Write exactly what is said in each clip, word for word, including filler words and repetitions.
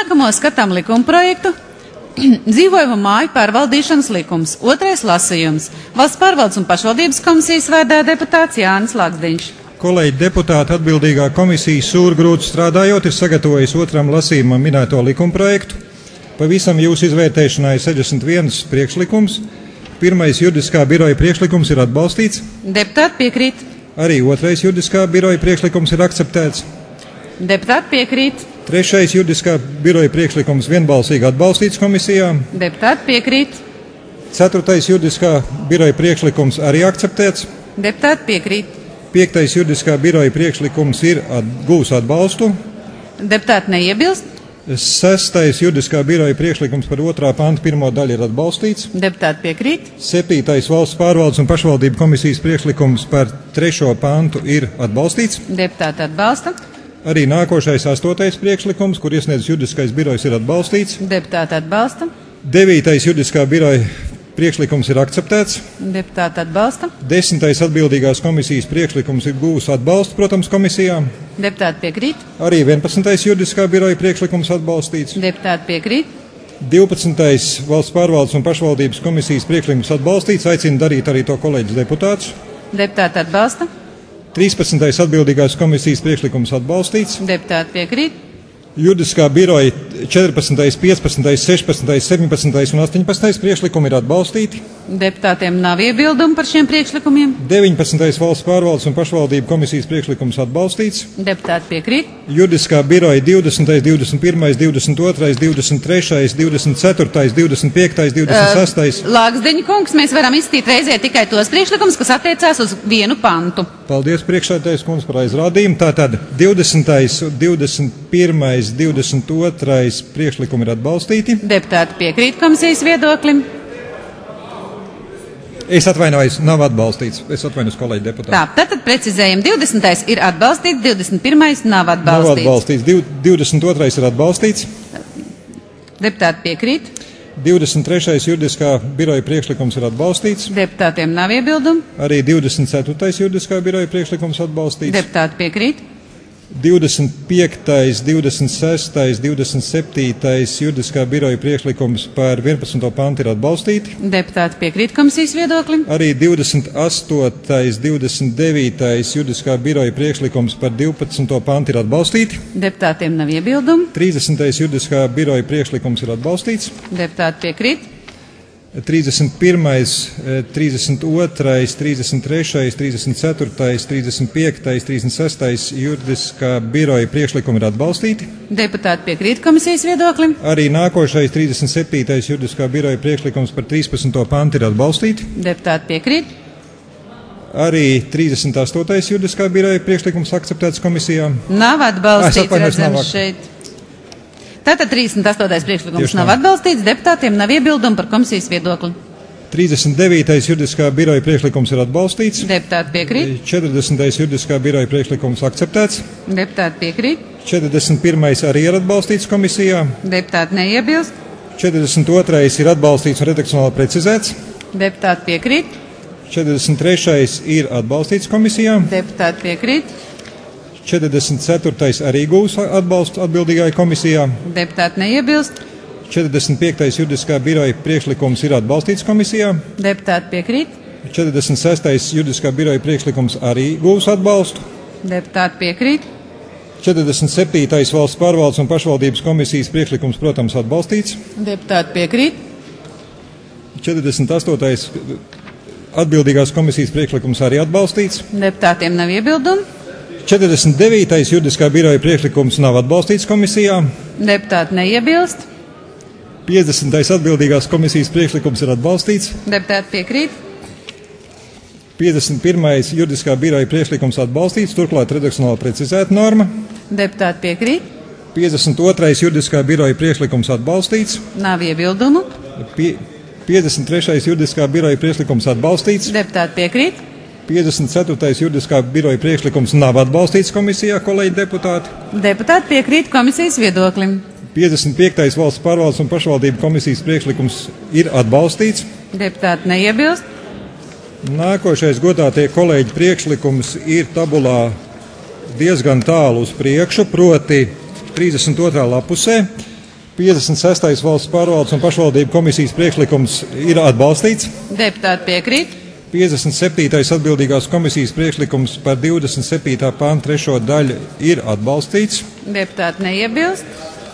Nākamo skatām likumprojektu. Dzīvojamo māju pārvaldīšanas likums. Otrais lasījums. Valsts pārvaldes un pašvaldības komisijas vārdā deputāts Jānis Lāksdiņš. Kolēģi deputāti, atbildīgā komisija sūri grūti strādājot ir sagatavojusi otram lasījumam minēto likumprojektu. Pavisam jūsu izvērtēšanā ir sešdesmit viens priekšlikums. Pirmais juridiskā biroja priekšlikums ir atbalstīts. Deputāti piekrīt. Arī otrais juridiskā biroja priekšlikums ir akceptēts. Deputāti piekrīt. Trešais juridiskā biroja priekšlikums vienbalsīgi atbalstīts komisijā. Deputāti piekrīt. Ceturtais juridiskā biroja priekšlikums arī akceptēts. Deputāti piekrīt. Piektais juridiskā biroja priekšlikums ir at, gūs atbalstu. Deputāti neiebilst. Sestais juridiskā biroja priekšlikums par otrā panta pirmo daļu ir atbalstīts. Deputāti piekrīt. Septītais valsts pārvaldes un pašvaldību komisijas priekšlikums par trešo pantu ir atbalstīts. Deputāti atbalsta. Arī nākošais astotais priekšlikums, kur iesniedz juridiskais birojs, ir atbalstīts. Deputāti atbalsta. Devītais juridiskā biroja priekšlikums ir akceptēts. Deputāti atbalsta. Desmitais atbildīgās komisijas priekšlikums ir gūs atbalstu, protams, komisijām. Deputāti piekrīt. Arī vienpadsmitais juridiskā biroja priekšlikums atbalstīts. Deputāti piekrīt. divpadsmitais valsts pārvaldes un pašvaldības komisijas priekšlikums atbalstīts. Aicinu darīt arī to kolēģis deputātus. Deputāti atbalsta. trīspadsmitais atbildīgās komisijas priekšlikums atbalstīts. Deputāti piekrīt. Juridiskā biroja četrpadsmitais, piecpadsmitais, sešpadsmitais, septiņpadsmitais un astoņpadsmitais priekšlikumi ir atbalstīti. Deputātiem nav iebildumu par šiem priekšlikumiem. deviņpadsmitais valsts pārvaldes un pašvaldību komisijas priekšlikums atbalstīts. Deputāti piekrīt. Juridiskā biroja divdesmitais, divdesmit pirmais, divdesmit otrais, divdesmit trešais, divdesmit ceturtais, divdesmit piektais, divdesmit sestais. Uh, Lāksdiņa kungs, mēs varam izstīt reizē tikai tos priekšlikumus, kas attiecās uz vienu pantu. Paldies, priekšsēdētājs kundze, par aizrādījumu. Tātad divdesmitais, divdesmit pirmais, divdesmit otrais priekšlikumi ir atbalstīti. Deputāti piekrīt komisijas viedoklim. Es atvainojos, nav atbalstīts. Es atvainojos kolēģi deputāti. Tā, tātad precizējam, divdesmitais ir atbalstīts, divdesmit pirmais nav Nav atbalstīts. atbalstīts. Div- divdesmit otrais ir atbalstīts. Deputāti piekrīt. divdesmit trešais juridiskā biroja priekšlikums ir atbalstīts. Deputātiem nav iebildumu. Arī divdesmit ceturtais juridiskā biroja priekšlikums atbalstīts. Deputāti piekrīt. divdesmit piektais, divdesmit sestais, divdesmit septītais juridiskā biroja priekšlikums par vienpadsmito pantu ir atbalstīti. Deputāti piekrīt komisijas viedoklim. Arī divdesmit astotais, divdesmit devītais juridiskā biroja priekšlikums par divpadsmito pantu ir atbalstīti. Deputātiem nav iebildumu. trīsdesmitais juridiskā biroja priekšlikums ir atbalstīts. Deputāti piekrīt. trīsdesmit pirmais, trīsdesmit otrais, trīsdesmit trešais, trīsdesmit ceturtais, trīsdesmit piektais, trīsdesmit sestais juridiskā biroja priekšlikumi ir atbalstīti. Deputāti piekrīt komisijas viedoklim. Arī nākošais trīsdesmit septītais juridiskā biroja priekšlikums par trīspadsmito pantu ir atbalstīti. Deputāti piekrīt. Arī trīsdesmit astotais juridiskā biroja priekšlikums akceptēts komisijā. Nav Ah, es atbalstīts, atvainojos, nav redzams ak- šeit. Tātad trīsdesmit astotais priekšlikums Tieši nav nav. atbalstīts, deputātiem nav iebildumu par komisijas viedokli. trīsdesmit devītais juridiskā biroja priekšlikums ir atbalstīts. Deputāti piekrīt. četrdesmitais juridiskā biroja priekšlikums akceptēts. Deputāti piekrīt. četrdesmit pirmais arī ir atbalstīts komisijā. Deputāti neiebilst. četrdesmit otrais ir atbalstīts un redakcionāli precizēts. Deputāti piekrīt. četrdesmit trešais ir atbalstīts komisijā. Deputāti piekrīt. četrdesmit ceturtais arī gūs atbalstu atbildīgajai komisijā. Deputāti neiebilst. četrdesmit piektais juridiskā biroja priekšlikums ir atbalstīts komisijā. Deputāti piekrīt. četrdesmit sestais juridiskā biroja priekšlikums arī gūs atbalstu. Deputāti piekrīt. četrdesmit septītais valsts pārvaldes un pašvaldības komisijas priekšlikums, protams, atbalstīts. Deputāti piekrīt. četrdesmit astotais atbildīgās komisijas priekšlikums arī atbalstīts. Deputātiem nav iebildumu. četrdesmit devītais juridiskā biroja priekšlikums nav atbalstīts komisijā. Deputāti neiebilst. piecdesmitais atbildīgās komisijas priekšlikums ir atbalstīts. Deputāti piekrīt. piecdesmit pirmais juridiskā biroja priekšlikums atbalstīts, turklāt redakcionāli precizēta norma. Deputāti piekrīt. piecdesmit otrais juridiskā biroja priekšlikums atbalstīts. Nav iebildumu. Pie, piecdesmit trešais juridiskā biroja priekšlikums atbalstīts. Deputāti piekrīt. piecdesmit ceturtais juridiskā biroja priekšlikums nav atbalstīts komisijā, kolēģi deputāti. Deputāti piekrīt komisijas viedoklim. piecdesmit piektais valsts pārvaldes un pašvaldību komisijas priekšlikums ir atbalstīts. Deputāti neiebilst. Nākošais godātie kolēģi priekšlikums ir tabulā diezgan tālu uz priekšu, proti trīsdesmit otrā lapusē. piecdesmit sestais valsts pārvaldes un pašvaldību komisijas priekšlikums ir atbalstīts. Deputāti piekrīt. piecdesmit septītais atbildīgās komisijas priekšlikums par divdesmit septītā pānta trešo daļu ir atbalstīts. Deputāti neiebilst.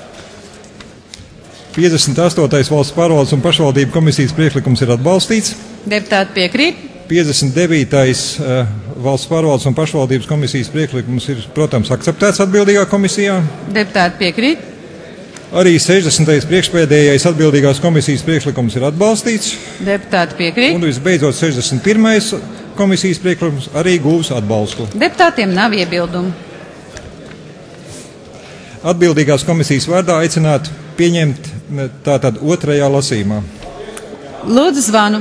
piecdesmit astotais valsts pārvaldes un pašvaldību komisijas priekšlikums ir atbalstīts. Deputāti piekrīt. piecdesmit devītais uh, valsts pārvaldes un pašvaldības komisijas priekšlikums ir, protams, akceptēts atbildīgā komisijā. Deputāti piekrīt. Arī sešdesmitais priekšpēdējais atbildīgās komisijas priekšlikums ir atbalstīts. Deputāti piekrīt. Un visbeidzot sešdesmit pirmais komisijas priekšlikums arī gūs atbalstu. Deputātiem nav iebildumu. Atbildīgās komisijas vārdā aicināt pieņemt tātad otrajā lasījumā. Lūdzu zvanu.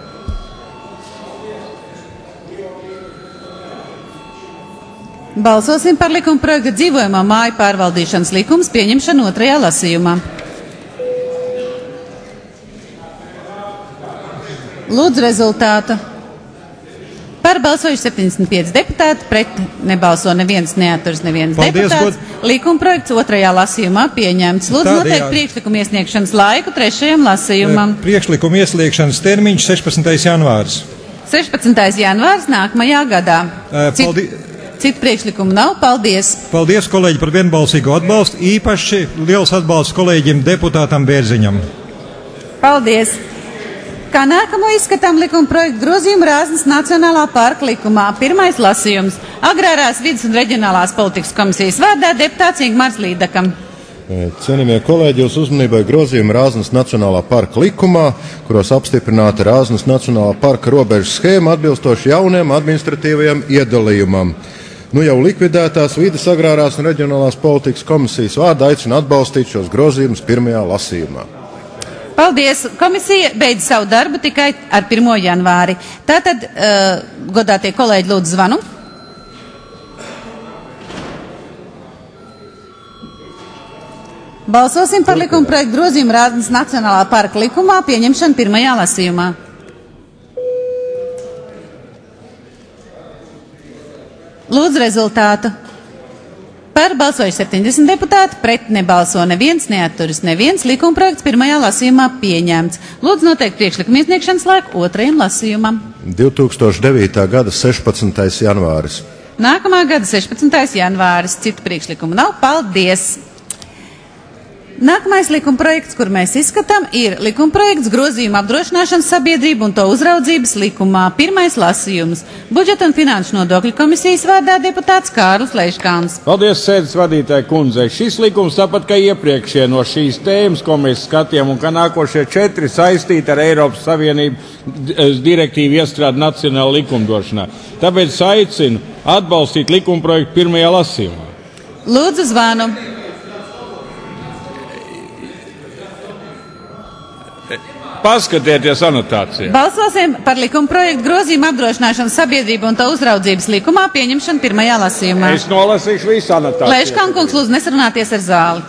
Balsosim par likuma projekta dzīvojamā māju pārvaldīšanas likums pieņemšanu otrajā lasījumā. Lūdzu rezultātu. Par balsojuši septiņdesmit pieci deputāti, pret nebalso neviens, neaturas neviens Paldies, deputāts. God... Likuma projekts otrajā lasījumā pieņemts. Lūdzu Tādējādi... noteikt priekšlikumu iesniegšanas laiku trešajam lasījumam. Priekšlikumu iesniegšanas termiņš sešpadsmitais janvārs. sešpadsmitais janvārs nākamajā gadā. Paldies. Cit... Citu priekšlikumu nav. Paldies! Paldies, kolēģi, par vienbalsīgu atbalstu. Īpaši liels atbalsts kolēģim deputātam Bērziņam. Paldies! Kā nākamo izskatām likuma projektu grozījumu Rāznas Nacionālā parka likumā. Pirmais lasījums. Agrārās vidas un reģionālās politikas komisijas vārdā deputāts Ingmārs Līdakam. Cienījamie kolēģi, jūs uzmanībai grozījumi Rāznas Nacionālā parka likumā, kuros apstiprināta Rāznas Nacionālā parka robežu schēma atbilstoši jauniem administratīvajam iedalījumam. Nu jau likvidētās vides agrārās un reģionālās politikas komisijas vārdā aicina atbalstīt šos grozījumus pirmajā lasījumā. Paldies! Komisija beidz savu darbu tikai ar pirmo janvāri. Tātad, uh, godātie kolēģi, lūdzu zvanu. Balsosim par likuma projektu grozījumu Rāznas Nacionālā parka likumā pieņemšanu pirmajā lasījumā. Lūdzu rezultātu. Par balsojuši septiņdesmit deputāti, pret nebalso neviens, neaturas neviens. Likuma projekts pirmajā lasījumā pieņemts. Lūdzu noteikt priekšlikumu iesniegšanas laiku otrajam lasījumam. divi tūkstoši devītā gada sešpadsmitais janvāris. Nākamā gada sešpadsmitais janvāris. Citu priekšlikumu nav. Paldies! Nākamais likuma projekts, kur mēs izskatām, ir likuma projekts grozījuma apdrošināšanas sabiedrību un to uzraudzības likumā. Pirmais lasījums. Budžeta un finanšu nodokļu komisijas vārdā deputāts Kārlis Leiškāns. Paldies, sēdes vadītāji kundzei. Šis likums, tāpat kā iepriekšējie no šīs tēmas, ko mēs skatījām, un ka nākošie četri saistīti ar Eiropas Savienību direktīvu iestrādi nacionāla likumdošanā. Tāpēc aicinu atbalstīt likuma projektu pirmajā lasījumā. Lūdzu zvanu. Paskatieties anotācijā. Balsosim par likuma projektu grozījumu apdrošināšanas sabiedrību un to uzraudzības likumā pieņemšanu pirmajā lasījumā. Es nolasīšu visu anotāciju. Leiškāns kungs, lūdzu nesarunāties ar zāli.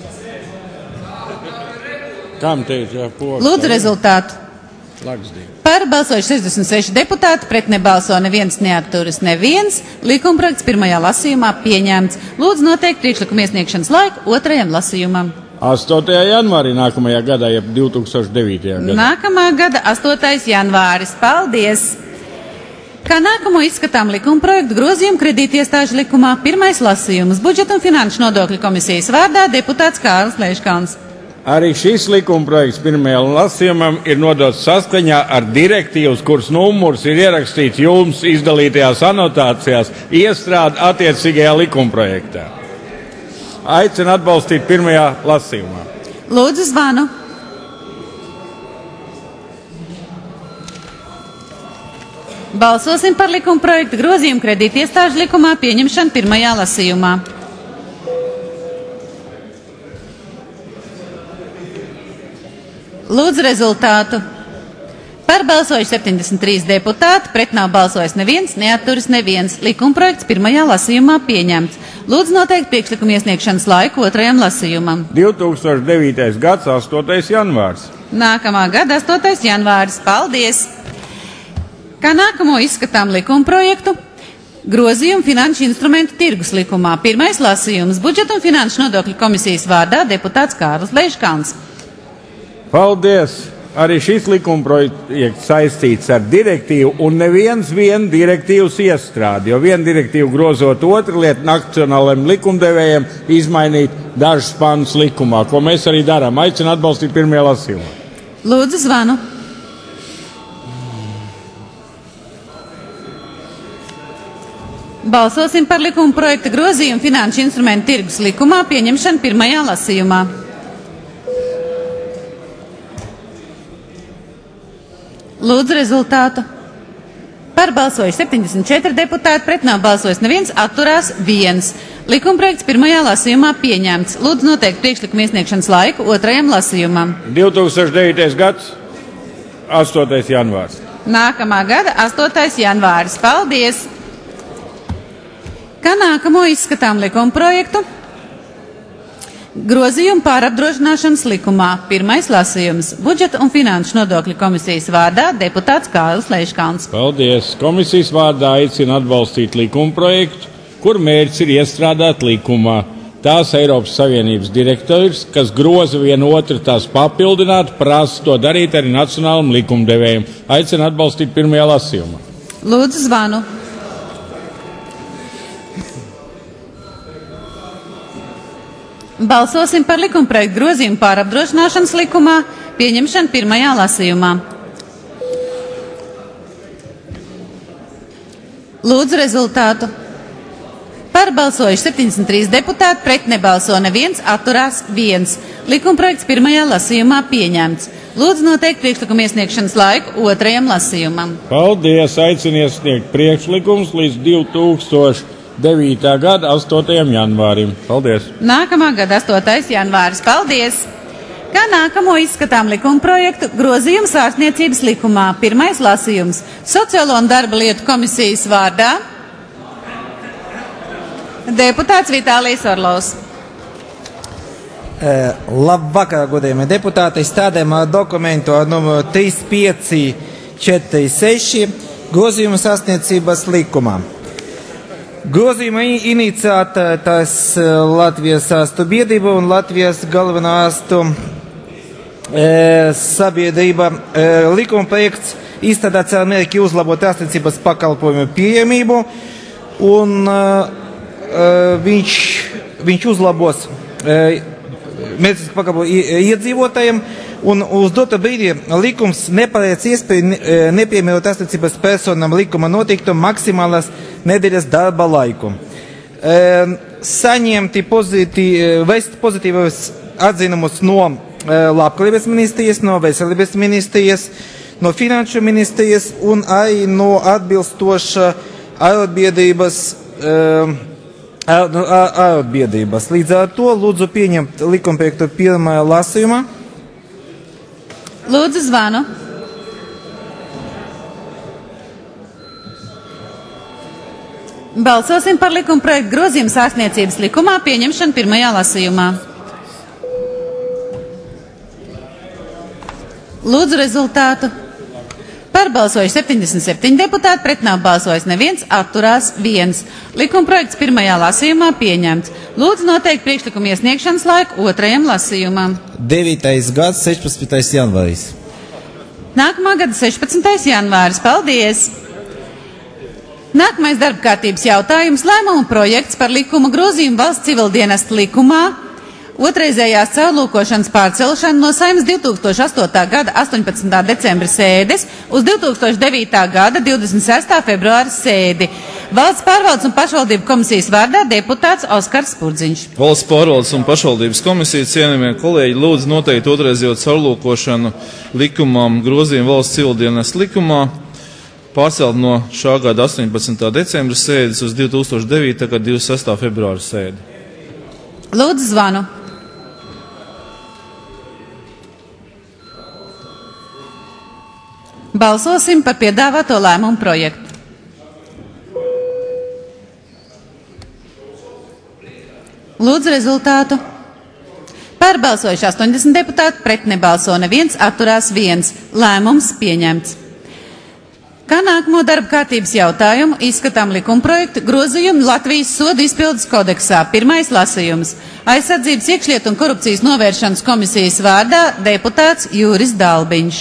Kam teicu, jā, pogas. Lūdzu rezultātu. Laksdīgi. Par balsojuši sešdesmit seši deputāti, pret nebalso neviens, neaturas neviens. Likuma projekts pirmajā lasījumā pieņemts. Lūdzu noteikt priekšlikumu iesniegšanas laiku otrajam lasījumam. astotajā janvārī nākamajā gadā, jeb divi tūkstoši devītajā gadā. Nākamā gada astotais janvāris. Paldies! Kā nākamo izskatām likuma projektu grozījumu kredītiestāžu likumā pirmais lasījums. Budžeta un finanšu nodokļu komisijas vārdā deputāts Kārlis Leiškāns. Arī šis likuma projekts pirmajam lasījumam ir nodots saskaņā ar direktīvas, kuras numurs ir ierakstīts jums izdalītajās anotācijās, iestrādi attiecīgajā likuma projektā. Aicinu atbalstīt pirmajā lasījumā. Lūdzu zvanu. Balsosim par likuma projektu grozījumu kredītiestāžu likumā pieņemšanu pirmajā lasījumā. Lūdzu rezultātu. Par balsojuši septiņdesmit trīs deputāti, pret nav balsojis neviens, neaturas neviens. Likuma projekts pirmajā lasījumā pieņemts. Lūdzu noteikt priekšlikumu iesniegšanas laiku otrajam lasījumam. divi tūkstoši devītais gads, astotais janvārs. Nākamā gada astotais janvāris. Paldies! Kā nākamo izskatām likuma projektu, Grozījumu finanšu instrumentu tirgus likumā. Pirmais lasījums budžeta un finanšu nodokļu komisijas vārdā deputāts Kārlis Leiškalns. Paldies! Arī šis likuma projekts saistīts ar direktīvu un neviens vienu direktīvas iestrādi, jo vienu direktīvu grozot otru lietu nacionālajiem likumdevējiem izmainīt dažus pantus likumā, ko mēs arī darām. Aicinu atbalstīt pirmajā lasījumā. Lūdzu, zvanu. Balsosim par likuma projekta grozījumu finanšu instrumentu tirgus likumā pieņemšanu pirmajā lasījumā. Lūdzu rezultātu. Par balsojuši septiņdesmit četri deputāti, pret nav balsojis neviens, atturās viens. Likumprojekts pirmajā lasījumā pieņemts. Lūdzu noteikt priekšlikuma iesniegšanas laiku otrajam lasījumam. divi tūkstoši devītais gads, astotais janvārs. Nākamā gada astotais janvāris. Paldies! Kā nākamo izskatām likumprojektu? Grozījumu pārapdrošināšanas likumā. Pirmais lasījums. Budžeta un finanšu nodokļu komisijas vārdā deputāts Kārlis Leiškalns. Paldies! Komisijas vārdā aicina atbalstīt likumprojektu, kur mērķis ir iestrādāt likumā tās Eiropas Savienības direktīvas, kas groza vienu otru, tās papildināt, prasa to darīt arī nacionālam likumdevējiem. Aicina atbalstīt pirmajā lasījumā. Lūdzu zvanu. Balsosim par likumprojektu grozījumu pārapdrošināšanas likumā pieņemšanu pirmajā lasījumā. Lūdzu rezultātu. Par balsojuši septiņdesmit trīs deputāti, pret nebalso neviens, atturās viens. Likumprojekts pirmajā lasījumā pieņemts. Lūdzu noteikt priekšlikumu iesniegšanas laiku otrajam lasījumam. Paldies! Aicinu iesniegt priekšlikumus līdz divi tūkstoši devītā gada astotajam janvārim. Paldies! Nākamā gada astotais janvāris. Paldies! Kā nākamo izskatām likumprojektu grozījums ārstniecības likumā. Pirmais lasījums. Sociālo un darba lietu komisijas vārdā deputāts Vitālijs Orlovs. Uh, labvakar, godējumie deputāti. Stādēm dokumentu ar numuru trīs pieci četri seši grozījums ārstniecības likumā. Grozījuma iniciētājs Latvijas ārstu biedrība un Latvijas galvenā ārstu e, sabiedrība. E, likuma projekts izstrādāts ar mērķi uzlabot ārstniecības pakalpojumu pieejamību, un e, viņš, viņš uzlabos e, medicīnas pakalpojumu iedzīvotājiem, un uz dotu brīdi likums neparedz iespēju nepiemērot ārstniecības personam likuma noteiktu maksimālas nedēļas darba laiku. E, saņemti pozitī, vēst pozitīvas atzinumus no e, Labklājības ministrijas, no Veselības ministrijas, no Finanšu ministrijas un arī no atbilstoša arotbiedrības, e, arotbiedrības. Līdz ar to lūdzu pieņemt likumprojektu pirmajā lasījumā. Lūdzu zvanu. Balsosim par likumprojektu grozījumu ārstniecības likumā pieņemšanu pirmajā lasījumā. Lūdzu rezultātu. Par balsojuši septiņdesmit septiņi deputāti, pret nav balsojis neviens, atturās viens. Likumprojekts pirmajā lasījumā pieņemts. Lūdzu noteikt priekšlikumu iesniegšanas laiku otrajam lasījumam. devītais gads, sešpadsmitais janvāris. Nākamā gada sešpadsmitais janvāris. Paldies! Nākamais darba kārtības jautājums - lēmuma projekts par likuma grozījumu valsts civildienestu likumā, otrreizējās caurlūkošanas pārcelšanu no Saeimas divi tūkstoši astotā gada astoņpadsmitā decembra sēdes uz divi tūkstoši devītā gada divdesmit sestā februāra sēdi. Valsts pārvaldes un pašvaldību komisijas vārdā deputāts Oskars Spurdziņš. Valsts pārvaldes un pašvaldības komisija, cienījamie kolēģi, lūdzu noteikt otrreizējo caurlūkošanu likumam grozījumu valsts civildienestu likumā, pārcelt no šā gada astoņpadsmitā decembra sēdes uz divi tūkstoši devītā gada divdesmit sestā februāra sēdi. Lūdzu zvanu. Balsosim par piedāvāto lēmumu projektu. Lūdzu rezultātu. Par balsojuši astoņdesmit deputāti, pret nebalso neviens, atturās viens. Lēmums pieņemts. Kā nākamo darba kārtības jautājumu izskatām likumprojektu grozījumu Latvijas sodu izpildes kodeksā. Pirmais lasījums. Aizsardzības iekšlietu un korupcijas novēršanas komisijas vārdā deputāts Juris Dalbiņš.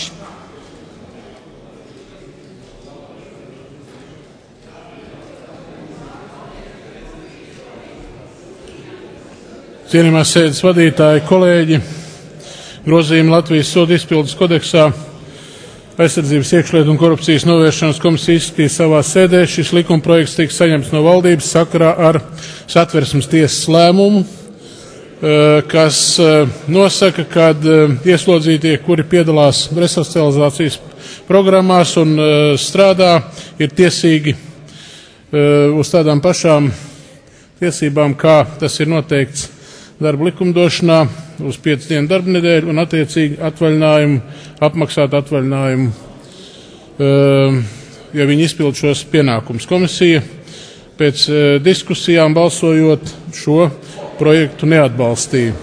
Cienījamās sēdes vadītāji, kolēģi, grozījumi Latvijas sodu izpildes kodeksā Aizsardzības iekšlietu un korupcijas novēršanas komisija izskatīja savā sēdē. Šis likumprojekts tika saņemts no valdības sakarā ar Satversmes tiesas lēmumu, kas nosaka, ka ieslodzītie, kuri piedalās resocializācijas programmās un strādā, ir tiesīgi uz tādām pašām tiesībām, kā tas ir noteikts darba likumdošanā, uz piecu dienu darba nedēļu un attiecīgi atvaļinājumu, apmaksāt atvaļinājumu, ja viņi izpild šos pienākumus. Komisija pēc diskusijām balsojot šo projektu neatbalstīja.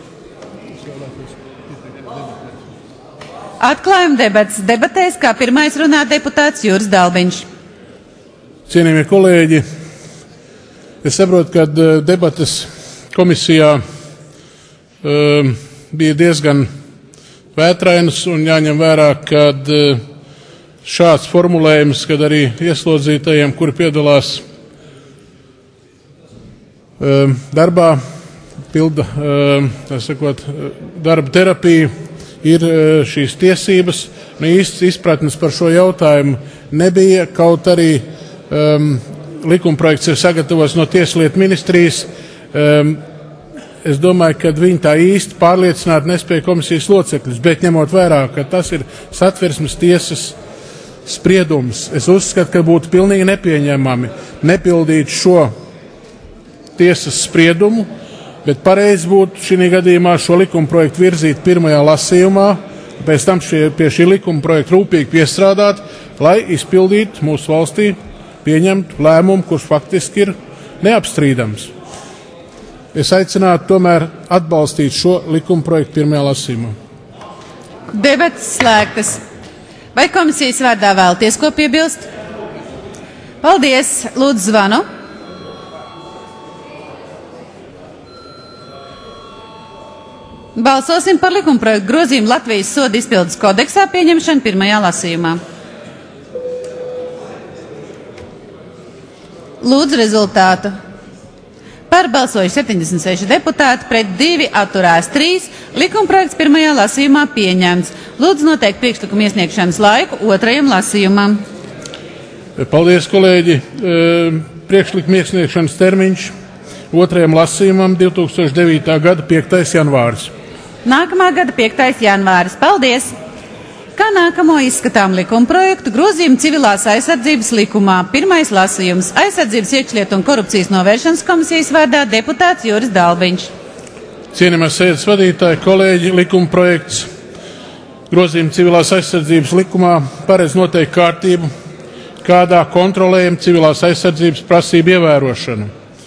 Atklājuma debats. Debatēs kā pirmais runā deputāts Juris Dalbiņš. Cienījamie kolēģi, es saprotu, ka debates komisijā um, bija diezgan vētrainas un jāņem vērā, ka uh, šāds formulējums, kad arī ieslodzītajiem, kuri piedalās um, darbā, pilda um, tā sakot, darba terapiju, ir uh, šīs tiesības. Nu, īsts izpratnes par šo jautājumu nebija, kaut arī um, likumprojekts ir sagatavots no Tieslietu ministrijas. Um, es domāju, ka viņi tā īsti pārliecināt nespēja komisijas locekļus, bet ņemot vērā, ka tas ir Satversmes tiesas spriedums, es uzskatu, ka būtu pilnīgi nepieņemami nepildīt šo tiesas spriedumu, bet pareizi būtu šī gadījumā šo likumprojektu virzīt pirmajā lasījumā, pēc tam šie, pie šī likumprojekta rūpīgi piestrādāt, lai izpildītu mūsu valstī pieņemtu lēmumu, kurš faktiski ir neapstrīdams. Es aicinātu tomēr atbalstīt šo likumprojektu pirmajā lasījumā. Debates slēgtas. Vai komisijas vārdā vēlaties ko piebilst? Paldies. Lūdzu, zvanu. Balsosim par likumprojektu grozījumu Latvijas sodu izpildes kodeksā pieņemšanu pirmajā lasījumā. Lūdzu rezultātu. Par balsoju septiņdesmit seši deputāti, pret divi atturās trīs. Likumprojekts pirmajā lasījumā pieņemts. Lūdzu noteikt priekšlikumu iesniegšanas laiku otrajam lasījumam. Paldies, kolēģi. Priekšlikumu iesniegšanas termiņš otrajam lasījumam divi tūkstoši devītā gada piektais janvāris. Nākamā gada piektais janvāris. Paldies! Kā nākamo izskatām likumprojektu grozījumu civilās aizsardzības likumā. Pirmais lasījums. Aizsardzības iekšlietu un korupcijas novēršanas komisijas vārdā deputāts Juris Dalbiņš. Cienījamās sēdes vadītāji, kolēģi, likumprojekts grozījumu civilās aizsardzības likumā paredz noteikti kārtību, kādā kontrolējam civilās aizsardzības prasību ievērošanu.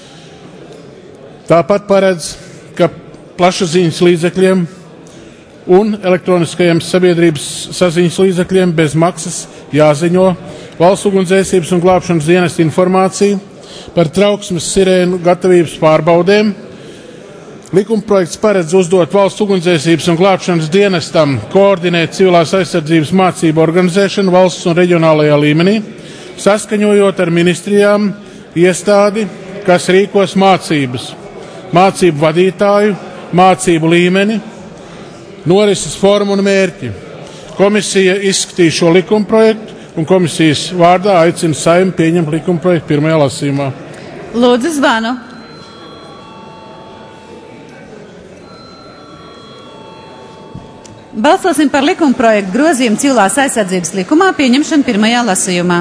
Tāpat paredz, ka plašsaziņas līdzekļiem un elektroniskajiem sabiedrības saziņas līdzekļiem bez maksas jāziņo Valsts ugunsdzēsības un glābšanas dienesta informāciju par trauksmes sirēnu gatavības pārbaudēm. Likumprojekts paredz uzdot Valsts ugunsdzēsības un glābšanas dienestam koordinēt civilās aizsardzības mācību organizēšanu valsts un reģionālajā līmenī, saskaņojot ar ministrijām iestādi, kas rīkos mācības, mācību vadītāju, mācību līmeni, norises formu un mērķi. Komisija izskatīja šo likumprojektu un komisijas vārdā aicina Saeimu pieņemt likumprojektu pirmajā lasījumā. Lūdzu zvanu. Balsosim par likumprojektu grozījumu civilās aizsardzības likumā pieņemšanu pirmajā lasījumā.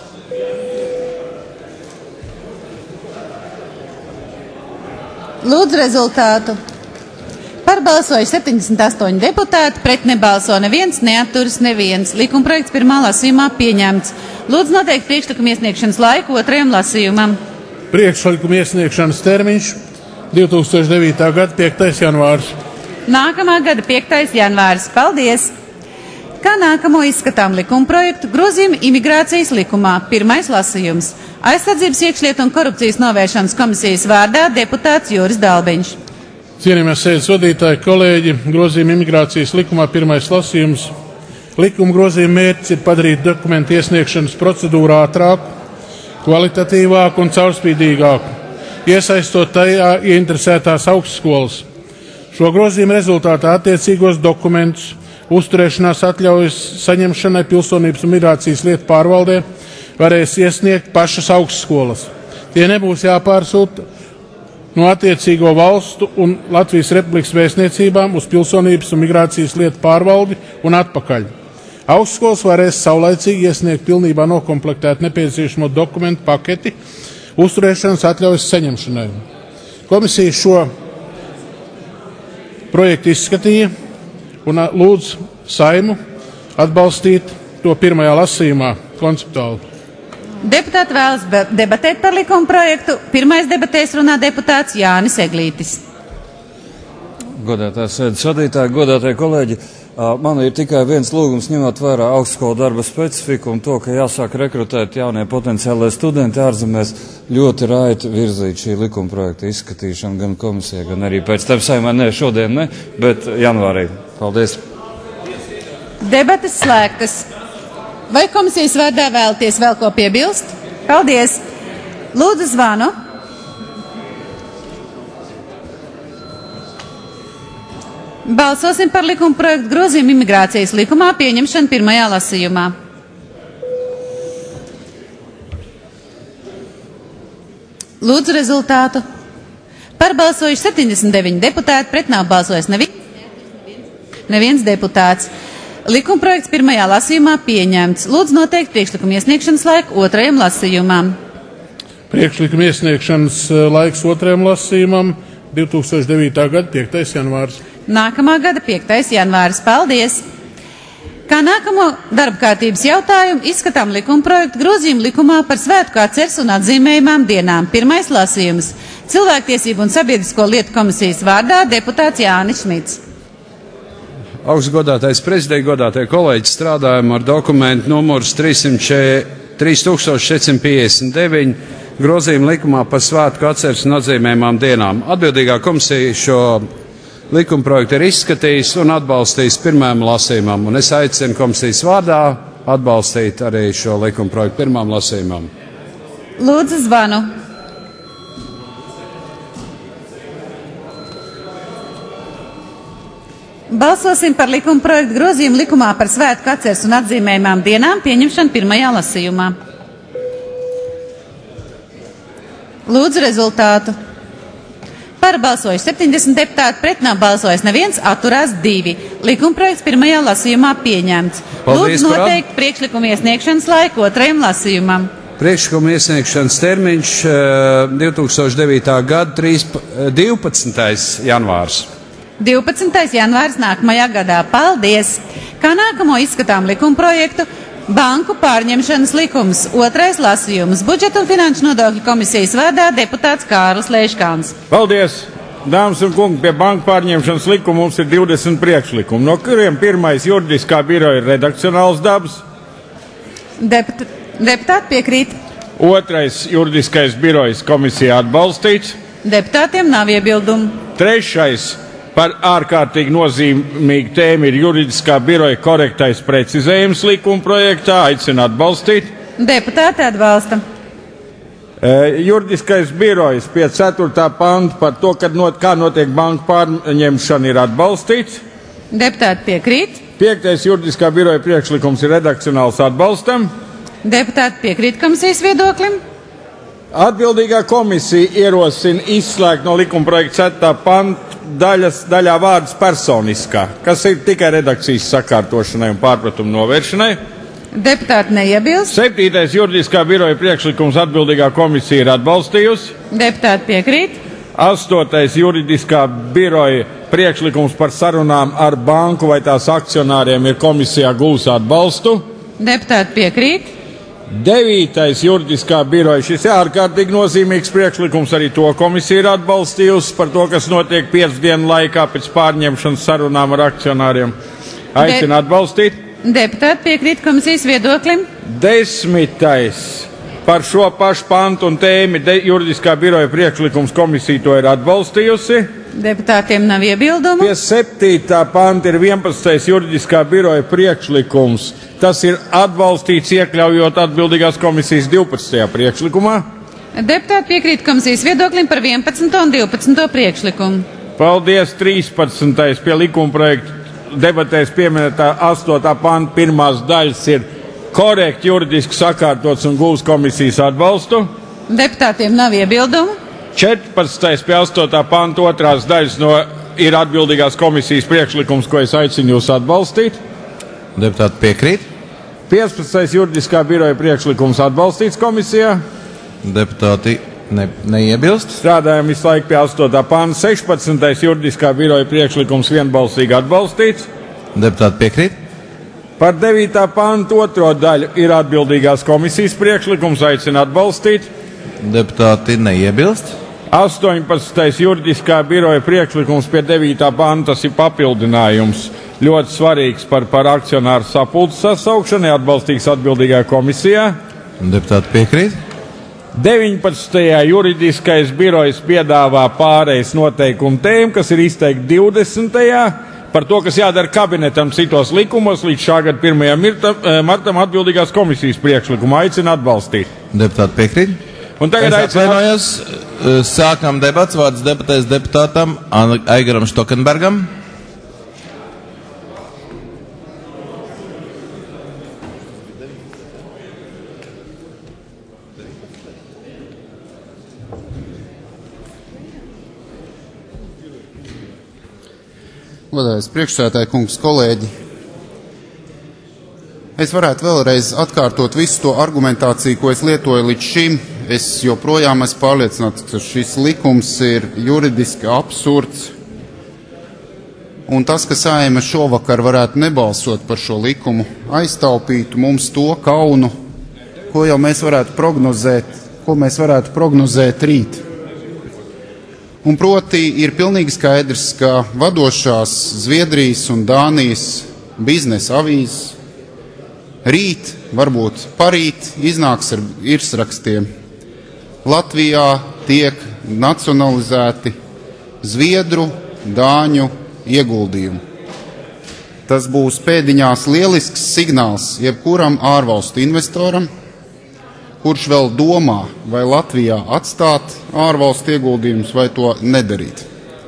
Lūdzu rezultātu. Par balsoju septiņdesmit astoņi deputāti, pret nebalso neviens, neatturas neviens. Likumprojekts pirmā lasījumā pieņemts. Lūdzu noteikt priekšlikumu iesniegšanas laiku otrajam lasījumam. Priekšlikumu iesniegšanas termiņš divi tūkstoši devītā gada piektais janvāris. Nākamā gada piektais janvāris. Paldies! Kā nākamo izskatām likumprojektu grozījumu imigrācijas likumā. Pirmais lasījums. Aizsardzības iekšlietu un korupcijas novēršanas komisijas vārdā deputāts Juris Dalbiņš. Cienījamie sēdes vadītāji, kolēģi, grozījuma imigrācijas likumā pirmais lasījums. Likuma grozījuma mērķis ir padarīt dokumentu iesniegšanas procedūru ātrāku, kvalitatīvāku un caurspīdīgāku, iesaistot tajā ieinteresētās augstskolas. Šo grozījumu rezultātā attiecīgos dokumentus uzturēšanās atļaujas saņemšanai pilsonības un migrācijas lietu pārvaldē varēs iesniegt pašas augstskolas. Tie nebūs jāpārsūta no attiecīgo valstu un Latvijas Republikas vēstniecībām uz pilsonības un migrācijas lietu pārvaldi un atpakaļ. Augstskolas varēs saulaicīgi iesniegt pilnībā nokomplektēt nepieciešamo dokumentu paketi uzturēšanas atļaujas saņemšanai. Komisija šo projektu izskatīja un lūdz Saimu atbalstīt to pirmajā lasījumā konceptuāli. Deputāti vēlas debatēt par likuma projektu. Pirmais debatēs runā deputāts Jānis Eglītis. Godātās sēdes vadītāji, godātie kolēģi, man ir tikai viens lūgums, ņemot vērā augstskolu darba specifiku un to, ka jāsāk rekrutēt jaunie potenciālie studenti ārzemēs, ļoti raiti virzīt šī likuma projekta izskatīšanu gan komisijā, gan arī pēc tam Saimā, ne šodien, ne, bet janvārī. Paldies. Debates slēgtas. Vai komisijas vārdā vēlaties vēl ko piebilst? Paldies. Lūdzu zvanu. Balsosim par likuma projektu grozījumu imigrācijas likumā pieņemšanu pirmajā lasījumā. Lūdzu rezultātu. Par balsojuši septiņdesmit deviņi deputāti, pret nav balsojis neviens, neviens deputāts. Likuma projekts pirmajā lasījumā pieņemts. Lūdzu noteikt priekšlikuma iesniegšanas laiku otrajam lasījumam. Priekšlikuma iesniegšanas laiks otrajam lasījumam divi tūkstoši devītā gada piektais janvārs. Nākamā gada piektais janvāris. Paldies! Kā nākamo darba kārtības jautājumu izskatām likuma projektu grozījumu likumā par svētku atceres un atzīmējumām dienām. Pirmais lasījums. Cilvēktiesību un sabiedrisko lietu komisijas vārdā deputāts Jānis Šmits. Augstgodātais prezidents, godātie kolēģi, strādājam ar dokumentu numurs trīs tūkstoši četrsimt piecdesmit deviņi grozījumu likumā par svētku atceres un atzīmējumām dienām. Atbildīgā komisija šo likuma projektu ir izskatījis un atbalstījis pirmajam lasījumam, un es aicinu komisijas vārdā atbalstīt arī šo likuma projektu pirmām lasījumam. Lūdzu zvanu. Balsosim par likuma projektu grozījumu likumā par svētku atceres un atzīmējumām dienām pieņemšanu pirmajā lasījumā. Lūdzu rezultātu. Par balsojuši septiņdesmit deputāti, pret nav balsojis neviens, atturās divi. Likuma projekts pirmajā lasījumā pieņemts. Paldies. Lūdzu noteikt par... priekšlikumu iesniegšanas laiku otrajam lasījumam. Priekšlikuma iesniegšanas termiņš divi tūkstoši devītā gada divpadsmitais janvārs. divpadsmitais janvārs nākamajā gadā. Paldies! Kā nākamo izskatām likuma projektu Banku pārņemšanas likums. Otrais lasījums. Budžeta un finanšu nodokļu komisijas vārdā deputāts Kārlis Leiškāns. Paldies! Dāmas un kungi, pie banku pārņemšanas likuma mums ir divdesmit priekšlikumi, no kuriem pirmais juridiskā biroja ir redakcionāls dabas. Deput deputāti piekrīt. Otrais juridiskais birojas komisijā atbalstīts. Deputātiem nav iebildumu. Trešais par ārkārtīgi nozīmīgu tēmu ir juridiskā biroja korektais precizējums likuma projektā. Aicinu atbalstīt. Deputāti atbalsta. E, juridiskais birojs pie ceturtā panta par to, kad not, kā notiek banku pārņemšana, ir atbalstīts. Deputāti piekrīt. Piektais juridiskā biroja priekšlikums ir redakcionāls atbalstam. Deputāti piekrīt komisijas viedoklim. Atbildīgā komisija ierosina izslēgt no likuma projekta ceturtā panta daļas, daļā vārdus personiskā, kas ir tikai redakcijas sakārtošanai un pārpratumu novēršanai. Deputāti neiebilst. Septītais juridiskā biroja priekšlikums atbildīgā komisija ir atbalstījusi. Deputāti piekrīt. Astotais juridiskā biroja priekšlikums par sarunām ar banku vai tās akcionāriem ir komisijā gūs atbalstu. Deputāti piekrīt. Devītais juridiskā biroja, šis ir ārkārtīgi nozīmīgs priekšlikums, arī to komisija ir atbalstījusi par to, kas notiek piecu dienu laikā pēc pārņemšanas sarunām ar akcionāriem. Aicinu atbalstīt. Deputāti piekrīt komisijas viedoklim. Desmitais. Par šo pašu pantu un tēmi de, juridiskā biroja priekšlikums komisija to ir atbalstījusi. Deputātiem nav iebildumu. Pie septītā panta ir vienpadsmitais juridiskā biroja priekšlikums. Tas ir atbalstīts iekļaujot atbildīgās komisijas divpadsmitajā priekšlikumā. Deputāti piekrīt komisijas viedoklim par vienpadsmito un divpadsmito priekšlikumu. Paldies. trīspadsmitais pie likuma projekta debatēs pieminētā astotā panta pirmās daļas ir korekti juridiski sakārtots un gūs komisijas atbalstu. Deputātiem nav iebildumu. četrpadsmitais pie astotā panta otrās daļas no ir atbildīgās komisijas priekšlikums, ko es aicinu jūs atbalstīt. Deputāti piekrīt. piecpadsmitais juridiskā biroja priekšlikums atbalstīts komisijā. Deputāti ne, neiebilst. Strādājam visu laiku pie astotā panta. sešpadsmitais juridiskā biroja priekšlikums vienbalsīgi atbalstīts. Deputāti piekrīt. Par devītā panta otro daļu ir atbildīgās komisijas priekšlikums, aicina atbalstīt. Deputāti neiebilst. astoņpadsmitais juridiskā biroja priekšlikums pie devītā panta, tas ir papildinājums. Ļoti svarīgs par, par akcionāru sapulces sasaukšanai, atbalstīgs atbildīgajā komisijā. Deputāti piekrīt. deviņpadsmitajā juridiskais birojs piedāvā pārejas noteikumu tēmu, kas ir izteikti divdesmitajā par to, kas jādara kabinetam citos likumos līdz šā gada pirmajam martam atbildīgās komisijas priekšlikumu aicina atbalstīt. Deputāti piekrīt. Un tagad es atvainojos, sākam debats, vārds debatēs deputātam Aigaram Štokenbergam. Godājais priekšsēdētāji kungs, kolēģi. Es varētu vēlreiz atkārtot visu to argumentāciju, ko es lietoju līdz šim. Es joprojām esmu pārliecināts, ka šis likums ir juridiski absurds. Un tas, ka Saeima šovakar varētu nebalsot par šo likumu, aiztaupītu mums to kaunu, ko jau mēs varētu prognozēt, ko mēs varētu prognozēt rīt. Un proti ir pilnīgi skaidrs, ka vadošās Zviedrijas un Dānijas biznesa avīzes rīt, varbūt parīt, iznāks ar virsrakstiem. Latvijā tiek nacionalizēti Zviedru, Dāņu ieguldījumi. Tas būs pēdiņās lielisks signāls jebkuram ārvalstu investoram, kurš vēl domā, vai Latvijā atstāt ārvalstu ieguldījumus vai to nedarīt.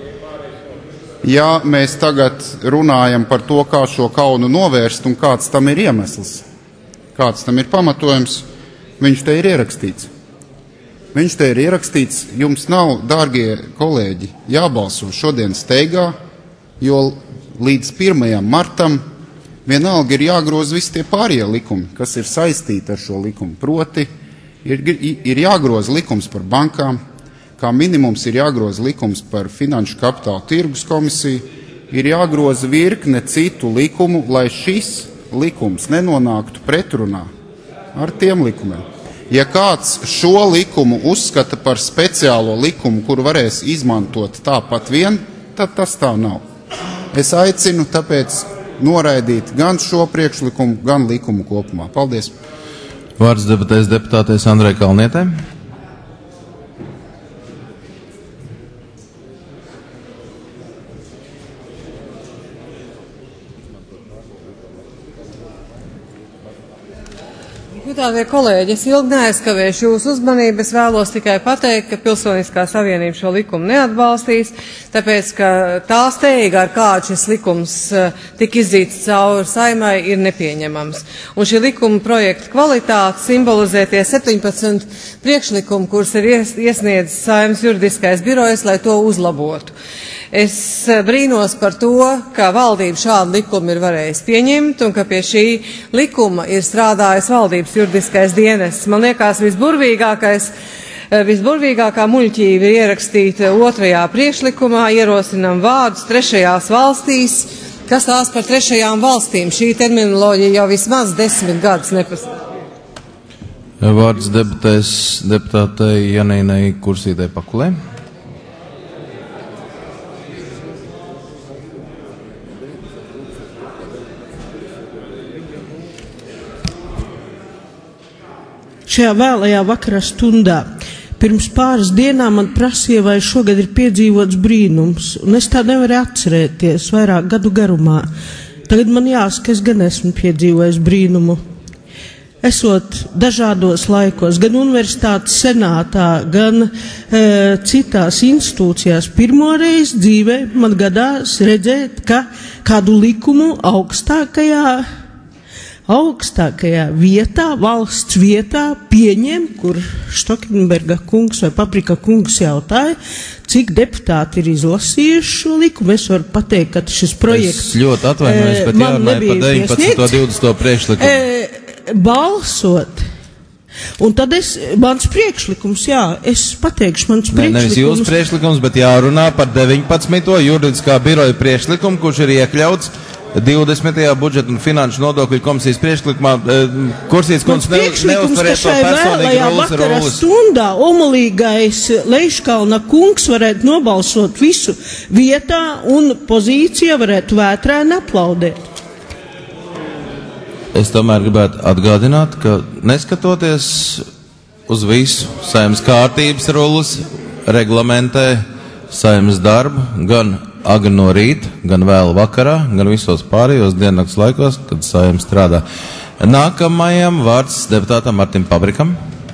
Ja mēs tagad runājam par to, kā šo kaunu novērst un kāds tam ir iemesls, kāds tam ir pamatojums, viņš te ir ierakstīts. Viņš te ir ierakstīts, jums nav, dārgie kolēģi, jābalso šodien steigā, jo līdz pirmajam martam vienalga ir jāgroza visi tie pārējie likumi, kas ir saistīti ar šo likumu. Proti, ir, ir jāgroza likums par bankām, kā minimums ir jāgroza likums par finanšu kapitāla tirgus komisiju, ir jāgroza virkne citu likumu, lai šis likums nenonāktu pretrunā ar tiem likumiem. Ja kāds šo likumu uzskata par speciālo likumu, kuru varēs izmantot tāpat vien, tad tas tā nav. Es aicinu tāpēc noraidīt gan šo priekšlikumu, gan likumu kopumā. Paldies! Vārds debatēs deputātei Andrei Kalnietei. Godātie kolēģi, es ilgi neaizkavēšu jūsu uzmanību, es vēlos tikai pateikt, ka Pilsoniskā savienība šo likumu neatbalstīs, tāpēc, ka tā steiga, ar kādu šis likums tika izdzīts cauri Saeimai, ir nepieņemams. Un šī likuma projekta kvalitāte simbolizē tie septiņpadsmit priekšlikumi, kurus ir iesniedzis Saeimas juridiskais birojs, lai to uzlabotu. Es brīnos par to, ka valdība šādu likumu ir varējusi pieņemt un ka pie šī likuma ir strādājis valdības juridiskais dienests. Man liekas, visburvīgākais, visburvīgākā muļķība ir ierakstīta otrajā priekšlikumā, ierosinam vārdus trešajās valstīs. Kas tās par trešajām valstīm? Šī terminoloģija jau vismaz desmit gadus nepastāv. Vārds debatēs deputātei Janīnai Kursītei Pakulē. šajā vēlajā vakara stundā. Pirms pāris dienām man prasīja, vai šogad ir piedzīvots brīnums, un es tā nevaru atcerēties vairāk gadu garumā. Tagad man jāsaka, es gan esmu piedzīvojis brīnumu. Esot dažādos laikos, gan universitātes senātā, gan e, citās institūcijās, pirmoreiz dzīvē man gadās redzēt, ka kādu likumu augstākajā, augstākajā vietā, valsts vietā pieņem, kur Štokenberga kungs vai Paprika kungs jautāja, cik deputāti ir izlasījuši šo likumu. Es varu pateikt, ka šis projekts es ļoti atvainojos, bet jārunāja par deviņpadsmito divdesmito priekšlikumu. E, balsot. Un tad es, mans priekšlikums, jā, es pateikšu, mans ne, priekšlikums. Nevis jūsu priekšlikums, bet jārunā par deviņpadsmito juridiskā biroja priekšlikumu, kurš ir iekļauts divdesmitajā budžeta un finanšu nodokļu komisijas priekšlikumā. Kursīs kundze ne, neuzvarēt to personīgi rulus rulus. Stundā omulīgais Leiškalna kungs varētu nobalsot visu vietā un pozīcija varētu vētrēni aplaudēt. Es tomēr gribētu atgādināt, ka neskatoties uz visu Saeimas kārtības rullis, reglamentē Saeimas darbu gan agri no rīta, gan vēl vakarā, gan visos pārējos diennakts laikos, kad Saeima strādā. Nākamajam vārds deputātam Martim Pabrikam.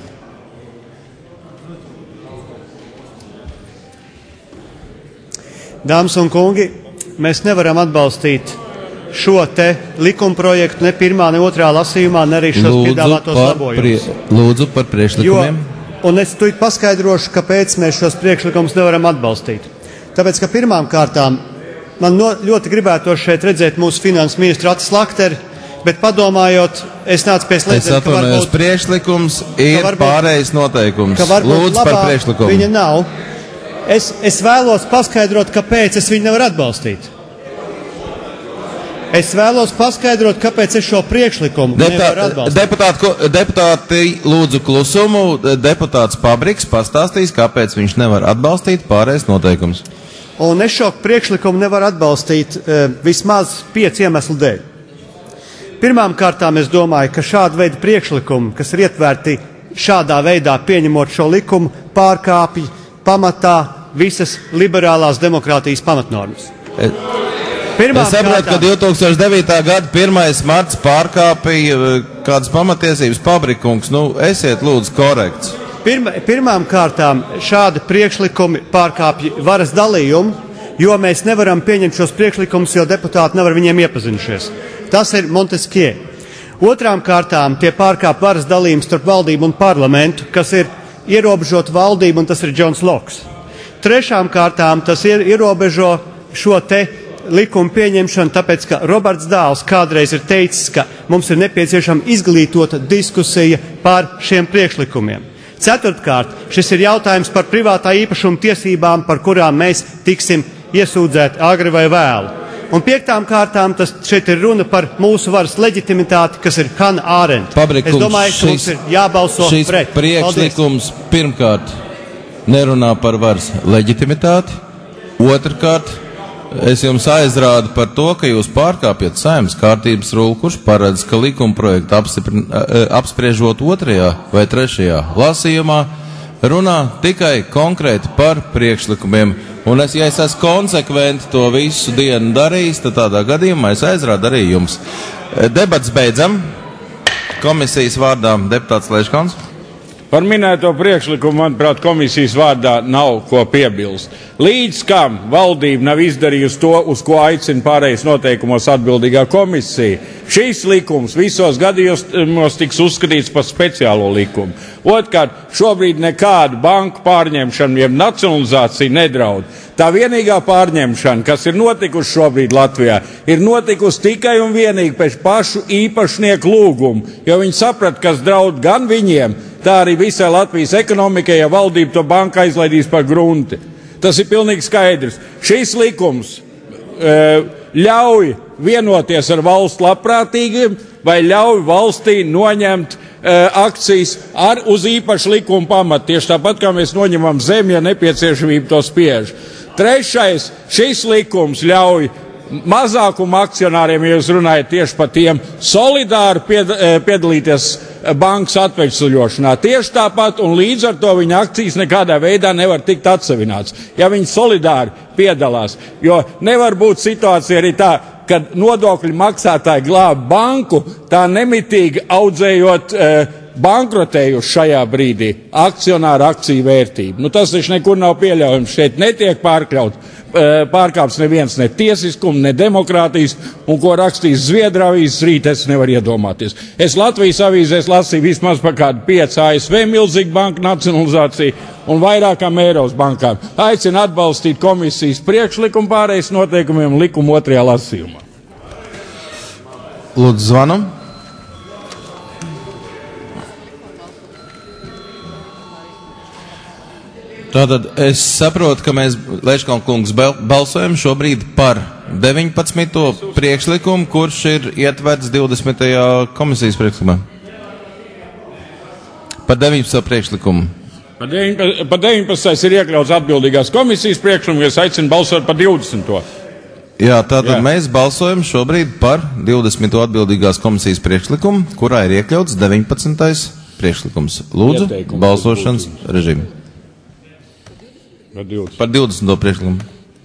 Dāmas un kungi, mēs nevaram atbalstīt šo te likumprojektu ne pirmā, ne otrā lasījumā, ne arī šos lūdzu piedāvātos labojumus. Prie, lūdzu par priekšlikumiem. Jo, un es tuīt paskaidrošu, kāpēc mēs šos priekšlikumus nevaram atbalstīt. Tāpēc, ka pirmām kārtām man no, ļoti gribētos šeit redzēt mūsu finanses ministru Atis Lakteri, bet padomājot, es nācu pie slēdziena, ka varbūt priekšlikums ir varbūt, pārējais noteikums. Lūdzu par priekšlikumu. Viņa nav. Es, es vēlos paskaidrot, kāpēc es viņu nevaru atbalstīt. Es vēlos paskaidrot, kāpēc es šo priekšlikumu Deputā, nevaru atbalstīt. Deputāti, deputāti lūdzu klusumu. Deputāts Pabriks pastāstīs, kāpēc viņš nevar atbalstīt pārējais noteikums. Un es šo priekšlikumu nevaru atbalstīt e, vismaz pieci iemeslu dēļ. Pirmām kārtām es domāju, ka šāda veida priekšlikumi, kas ir ietverti šādā veidā pieņemot šo likumu, pārkāpj pamatā visas liberālās demokrātijas pamatnormas. E Es saprotu, ka divtūkstoš devītā gada pirmais marts pārkāpīja kādas pamatiesības. Pabrikungs, nu, esiet lūdzu korekts. Pirma, pirmām kārtām šādi priekšlikumi pārkāpja varas dalījumu, jo mēs nevaram pieņemt šos priekšlikumus, jo deputāti nevar viņiem iepazinušies. Tas ir Montesquieu. Otrām kārtām tie pārkāp varas dalījumu starp valdību un parlamentu, kas ir ierobežot valdību, un tas ir Džons Loks. Trešām kārtām tas ir ierobežo šo te likumu pieņemšanu, tāpēc, ka Roberts Dāls kādreiz ir teicis, ka mums ir nepieciešama izglītota diskusija par šiem priekšlikumiem. Ceturtkārt, šis ir jautājums par privātā īpašuma tiesībām, par kurām mēs tiksim iesūdzēti agri vai vēlu. Un piektām kārtām, tas šeit ir runa par mūsu varas leģitimitāti, kas ir Hannah Arendt. Pabrikums, es domāju, ka mums ir jābalso šis pret. Priekšlikums Paldies. Pirmkārt nerunā par varas leģitimitāti, otrkārt es jums aizrādu par to, ka jūs pārkāpjat Saeimas kārtības rulu, kurš paredz, ka likuma projektu apspriežot otrajā vai trešajā lasījumā runā tikai konkrēti par priekšlikumiem. Un es, ja es esmu konsekventi to visu dienu darījis, tad tādā gadījumā es aizrādu arī jums. Debats beidzam. Komisijas vārdā deputāts Leiškals. Par minēto priekšlikumu, manuprāt, komisijas vārdā nav ko piebilst. Līdz kam valdība nav izdarījusi to, uz ko aicina pārējais noteikumos atbildīgā komisija, šīs likums visos gadījumos tiks uzskatīts par speciālo likumu. Otkārt, šobrīd nekādu banku pārņemšanu, jeb nacionalizāciju nedraud. Tā vienīgā pārņemšana, kas ir notikusi šobrīd Latvijā, ir notikusi tikai un vienīgi pēc pašu īpašnieku lūgumu, jo viņi saprat, kas draud gan viņiem, tā arī visai Latvijas ekonomikai, ja valdība to banku aizlaidīs par grunti. Tas ir pilnīgi skaidrs. Šīs likums e, ļauj vienoties ar valsts labprātīgiem vai ļauj valstī noņemt e, akcijas ar uz īpašu likumu pamatu. Tieši tāpat, kā mēs noņemam zemi, ja nepieciešamība to spiež. Trešais, šis likums ļauj mazākuma akcionāriem, ja jūs runājat tieši par tiem, solidāri pied, piedalīties bankas atveļsoļošanā. Tieši tāpat, un līdz ar to viņa akcijas nekādā veidā nevar tikt atsavināts, ja viņi solidāri piedalās. Jo nevar būt situācija arī tā, kad nodokļu maksātāji glāb banku, tā nemitīgi audzējot e, bankrotējuši šajā brīdī akcionāru akciju vērtību. Nu, tas taču nekur nav pieļaujams. Šeit netiek pārkļaut, e, pārkāps neviens ne tiesiskumu, ne demokrātijas, un ko rakstīs Zviedru avīzes rīt, es nevaru iedomāties. Es Latvijas avīzēs lasīju vismaz par kādu pieci A S V milzīgu banku nacionalizāciju un vairākām Eiropas bankām. Aicinu atbalstīt komisijas priekšlikumu pārējais noteikumiem likumu otrajā lasījumā. Lūdzu, zvanam. Tātad es saprotu, ka mēs, Leškalna kungs, balsojam šobrīd par deviņpadsmito priekšlikumu, kurš ir ietverts divdesmitajā komisijas priekšlikumā. Par deviņpadsmito priekšlikumu. Par deviņpadsmitais ir iekļauts atbildīgās komisijas priekšlikumu, es aicinu balsot par divdesmito. Jā, tātad Jā. mēs balsojam šobrīd par divdesmito atbildīgās komisijas priekšlikumu, kurā ir iekļauts deviņpadsmitais priekšlikums. Lūdzu, Ieteikums balsošanas režīmu. Par divdesmito priekšlikumu.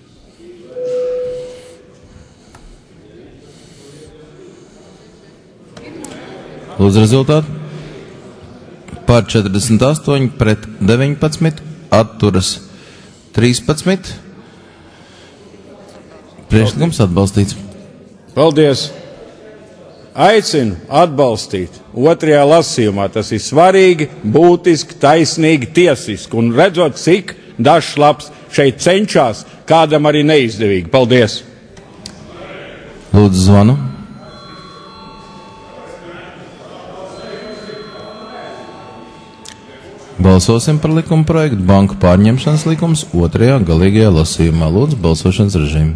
Lūdzu, rezultātu. Par četrdesmit astoņi pret deviņpadsmit, atturas trīspadsmit. Priekšlikums atbalstīts. Paldies! Aicinu atbalstīt otrajā lasījumā. Tas ir svarīgi, būtiski, taisnīgi, tiesiski. Un redzot, cik dažs labs šeit cenšas, kādam arī neizdevīgi. Paldies! Lūdzu, zvanu. Balsosim par likuma projektu banku pārņemšanas likums otrajā galīgajā lasījumā. Lūdzu, balsošanas režīmu.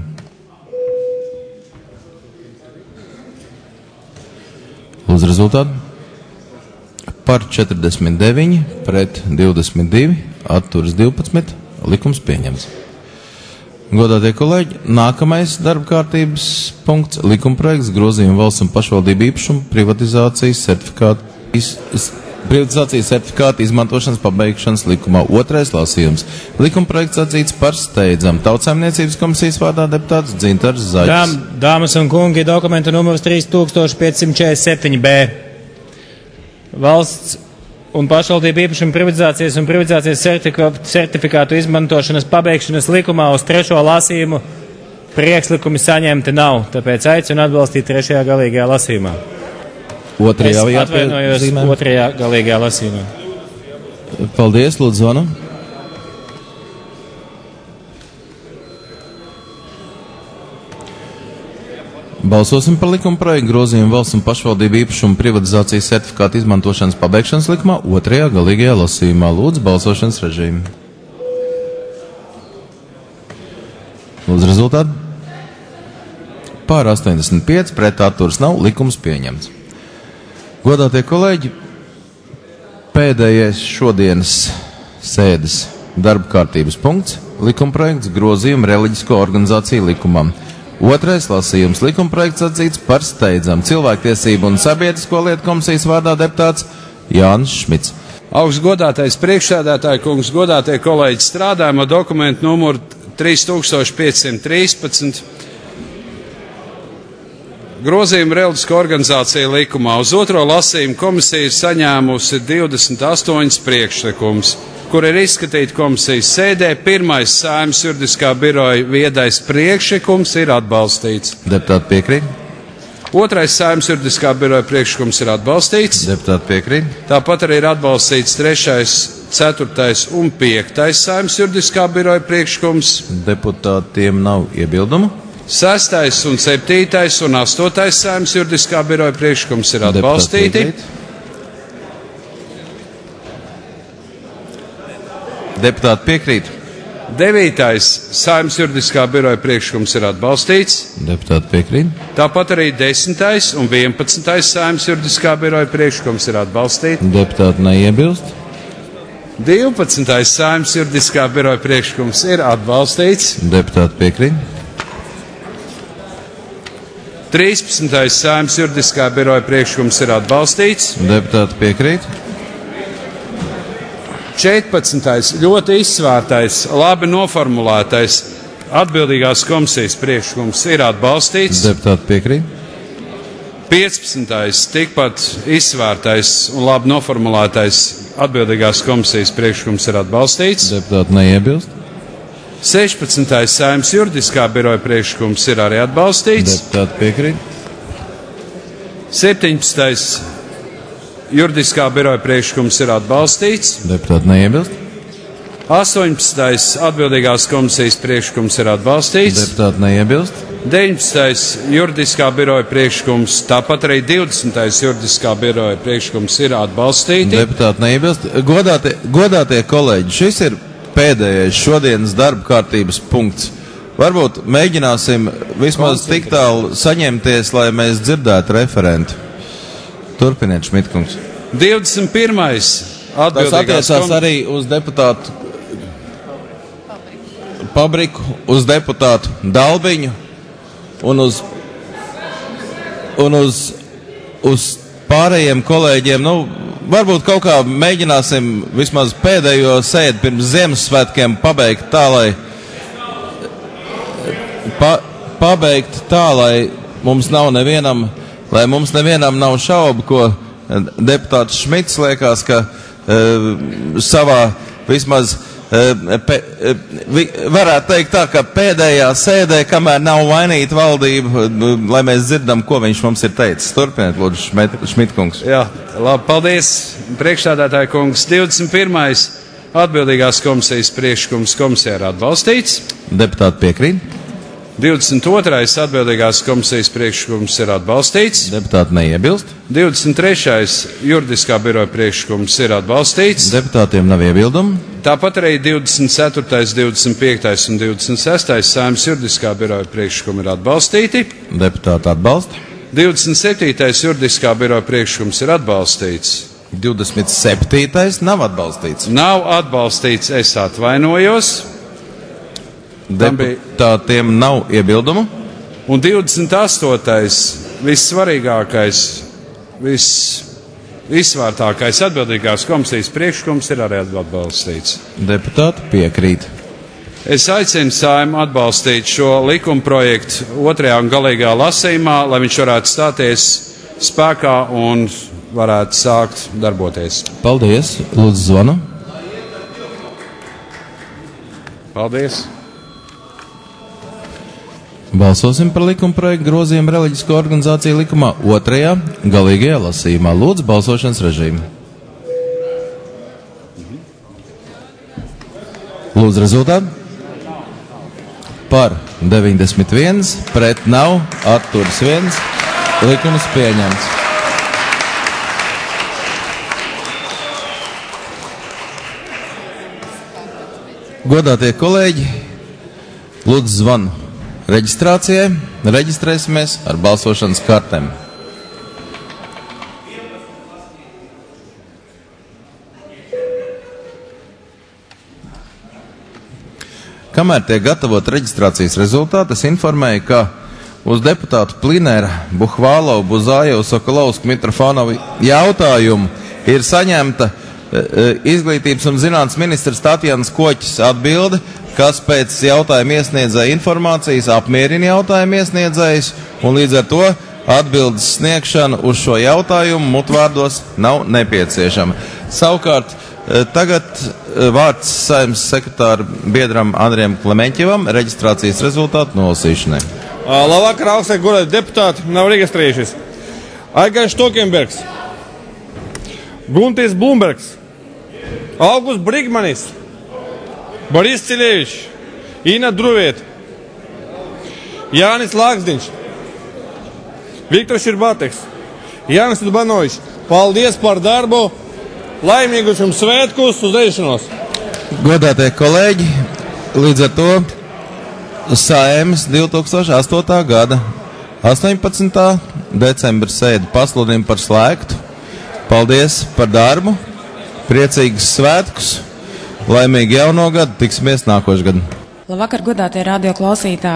Lūdzu, rezultātu. Par četrdesmit deviņi pret divdesmit divi, atturas divpadsmit, likums pieņemts. Godātie kolēģi, nākamais darba kārtības punkts - likuma projekts grozījuma valsts un pašvaldību īpašumu privatizācijas certifikātu, iz, privatizācijas certifikātu izmantošanas pabeigšanas likumā. Otrais lasījums. Likuma projekts atzīts par steidzam. Tautsaimniecības komisijas vārdā deputāts Dzintars Zaļs. Dām, dāmas un kungi, dokumenta numurs trīs tūkstoši piecsimt četrdesmit septiņi B. Valsts un pašvaldību īpašumu privatizācijas un privatizācijas certifikātu izmantošanas pabeigšanas likumā uz trešo lasījumu priekšlikumi saņemti nav, tāpēc aicinu atbalstīt trešajā galīgajā lasījumā. Otrajā es atvainojos zīmē. Otrajā galīgajā lasījumā. Paldies, lūdzu, zvanu. Balsosim par likuma projektu grozījumu valsts un pašvaldību īpašumu privatizācijas certifikātu izmantošanas pabeigšanas likumā otrajā galīgajā lasījumā. Lūdzu, balsošanas režīmu. Lūdzu, rezultātu. Pār astoņdesmit pieci, pret atturas nav, likums pieņemts. Godātie kolēģi, pēdējais šodienas sēdes darba kārtības punkts - likumprojekts grozījuma reliģisko organizāciju likumam. Otrais lasījums - likumprojekts atzīts par steidzam. Cilvēktiesību un sabiedrisko lietu komisijas vārdā deputāts Jānis Šmits. Augstgodātais priekšsēdētāji kungs, godātie kolēģi, strādājam ar dokumentu numuru trīs tūkstoši piecsimt trīspadsmit. Grozījuma reliģisko organizāciju likumā. Uz otro lasījumu komisija ir saņēmusi divdesmit astoņas priekšlikumus, kur ir izskatīti komisijas sēdē. Pirmais Saeimas juridiskā biroja viedais priekšlikums ir atbalstīts. Deputāti piekrīt. Otrais Saeimas juridiskā biroja priekšlikums ir atbalstīts. Deputāti piekrīt. Tāpat arī ir atbalstīts trešais, ceturtais un piektais Saeimas juridiskā biroja priekšlikums. Deputātiem nav iebildumu. Sestais un septītais un astotais Saeimas juridiskā biroja priekšlikums ir atbalstīti. Deputāti piekrīt. Devītais Saeimas juridiskā biroja priekšlikums ir atbalstīts. Deputāti piekrīt. Tāpat arī desmitais un vienpadsmitais Saeimas juridiskā biroja priekšlikums ir atbalstīti. Deputāti neiebilst. divpadsmitais Saeimas juridiskā biroja priekšlikums ir atbalstīts. Deputāti piekrīt. trīspadsmitais Saeimas juridiskā biroja priekšlikums ir atbalstīts. Deputāti piekrīt. četrpadsmitais ļoti izsvērtais, labi noformulētais atbildīgās komisijas priekšlikums ir atbalstīts. Deputāti piekrīt. piecpadsmitais tikpat izsvērtais un labi noformulētais atbildīgās komisijas priekšlikums ir atbalstīts. Deputāti neiebilst. sešpadsmitais Saeimas juridiskā biroja priekšlikums ir arī atbalstīts. Deputāti piekrīt. septiņpadsmitais juridiskā biroja priekšlikums ir atbalstīts. Deputāti neiebilst. astoņpadsmitais atbildīgās komisijas priekšlikums ir atbalstīts. Deputāti neiebilst. deviņpadsmitais juridiskā biroja priekšlikums, tāpat arī divdesmitais juridiskā biroja priekšlikums ir atbalstīti. Deputāti neiebilst. Godātie, godātie kolēģi, šis ir pēdējais šodienas darba kārtības punkts. Varbūt mēģināsim vismaz tik tālu saņemties, lai mēs dzirdētu referentu. Turpiniet, Šmitkungs. divdesmit pirmais Tas attiecās arī uz deputātu Pabriku, uz deputātu Dalbiņu un uz, un uz, uz pārējiem kolēģiem. Nu, varbūt kaut kā mēģināsim vismaz pēdējo sēdi pirms Ziemassvētkiem pabeigt tā, lai pa, pabeigt tā, lai mums nav nevienam, lai mums nevienam nav šaubu, ko deputāts Šmits liekas, ka uh, savā vismaz uh, pe, uh, vi, varētu teikt tā, ka pēdējā sēdē, kamēr nav vainīta valdība, uh, lai mēs dzirdam, ko viņš mums ir teicis. Turpiniet, lūdzu, Šmitkungs. Jā, labi, paldies, priekšstādātāja kungs. divdesmit pirmais atbildīgās komisijas priekšlikums komisijā ir atbalstīts. Deputāti piekrīt. divdesmit otrais atbildīgās komisijas priekšlikums ir atbalstīts. Deputāti neiebilst. divdesmit trešais juridiskā biroja priekšlikums ir atbalstīts. Deputātiem nav iebildumu. Tāpat arī divdesmit ceturtais, divdesmit piektais un divdesmit sestais Saeimas juridiskā biroja priekšlikumi ir atbalstīti. Deputāti atbalsta. divdesmit septītais juridiskā biroja priekšlikums ir atbalstīts. divdesmit septītais nav atbalstīts. Nav atbalstīts, es atvainojos. Deputātiem nav iebildumu. Un divdesmit astotais vissvarīgākais, visizsvērtākais atbildīgās komisijas priekšlikums ir arī atbalstīts. Deputāti piekrīt. Es aicinu Saeimu atbalstīt šo likumprojektu otrajā un galīgā lasījumā, lai viņš varētu stāties spēkā un varētu sākt darboties. Paldies. Lūdzu, zvanu. Paldies. Balsosim par likuma projektu grozījumu reliģisko organizāciju likumā otrajā galīgajā lasījumā. Lūdzu, balsošanas režīmu. Lūdzu, rezultātu. Par deviņdesmit viens, pret nav, atturas viens. Likums pieņemts. Godātie kolēģi, lūdzu zvanu reģistrācijai. Reģistrēsimies ar balsošanas kartēm. Kamēr tiek gatavot reģistrācijas rezultāti, es informēju, ka uz deputātu Plinēra, Buhvālovu, Buzājevu, Sokolovsku, Mitrofanovu jautājumu ir saņemta izglītības un zinātnes ministrs Tatjanas Koķis atbilde, kas pēc jautājuma iesniedzēja informācijas apmierina jautājumu iesniedzējus, un līdz ar to atbildes sniegšana uz šo jautājumu mutvārdos nav nepieciešama. Savukārt, tagad vārds Saeimas sekretāra biedram Andrijam Klemeņķevam reģistrācijas rezultātu nolasīšanai. Labvakar, augstie godātie deputāti, nav reģistrējušies. Aigars Tokenbergs, Guntis Blumbergs, Augusts Brigmanis, Boris Ciļevičs, Ina Druvieta, Jānis Lāksdiņš, Viktors Širbāteks, Jānis Dubanovičs. Paldies par darbu, laimīgus jums svētkus, uz redzēšanos. Godātie kolēģi, līdz ar to Saeimas divi tūkstoši astotā gada astoņpadsmitā decembra sēdi pasludina par slēgtu. Paldies par darbu, priecīgus svētkus, laimīgu jauno gadu, tiksimies nākošu gadu. Labvakar, godātie radio klausītāji!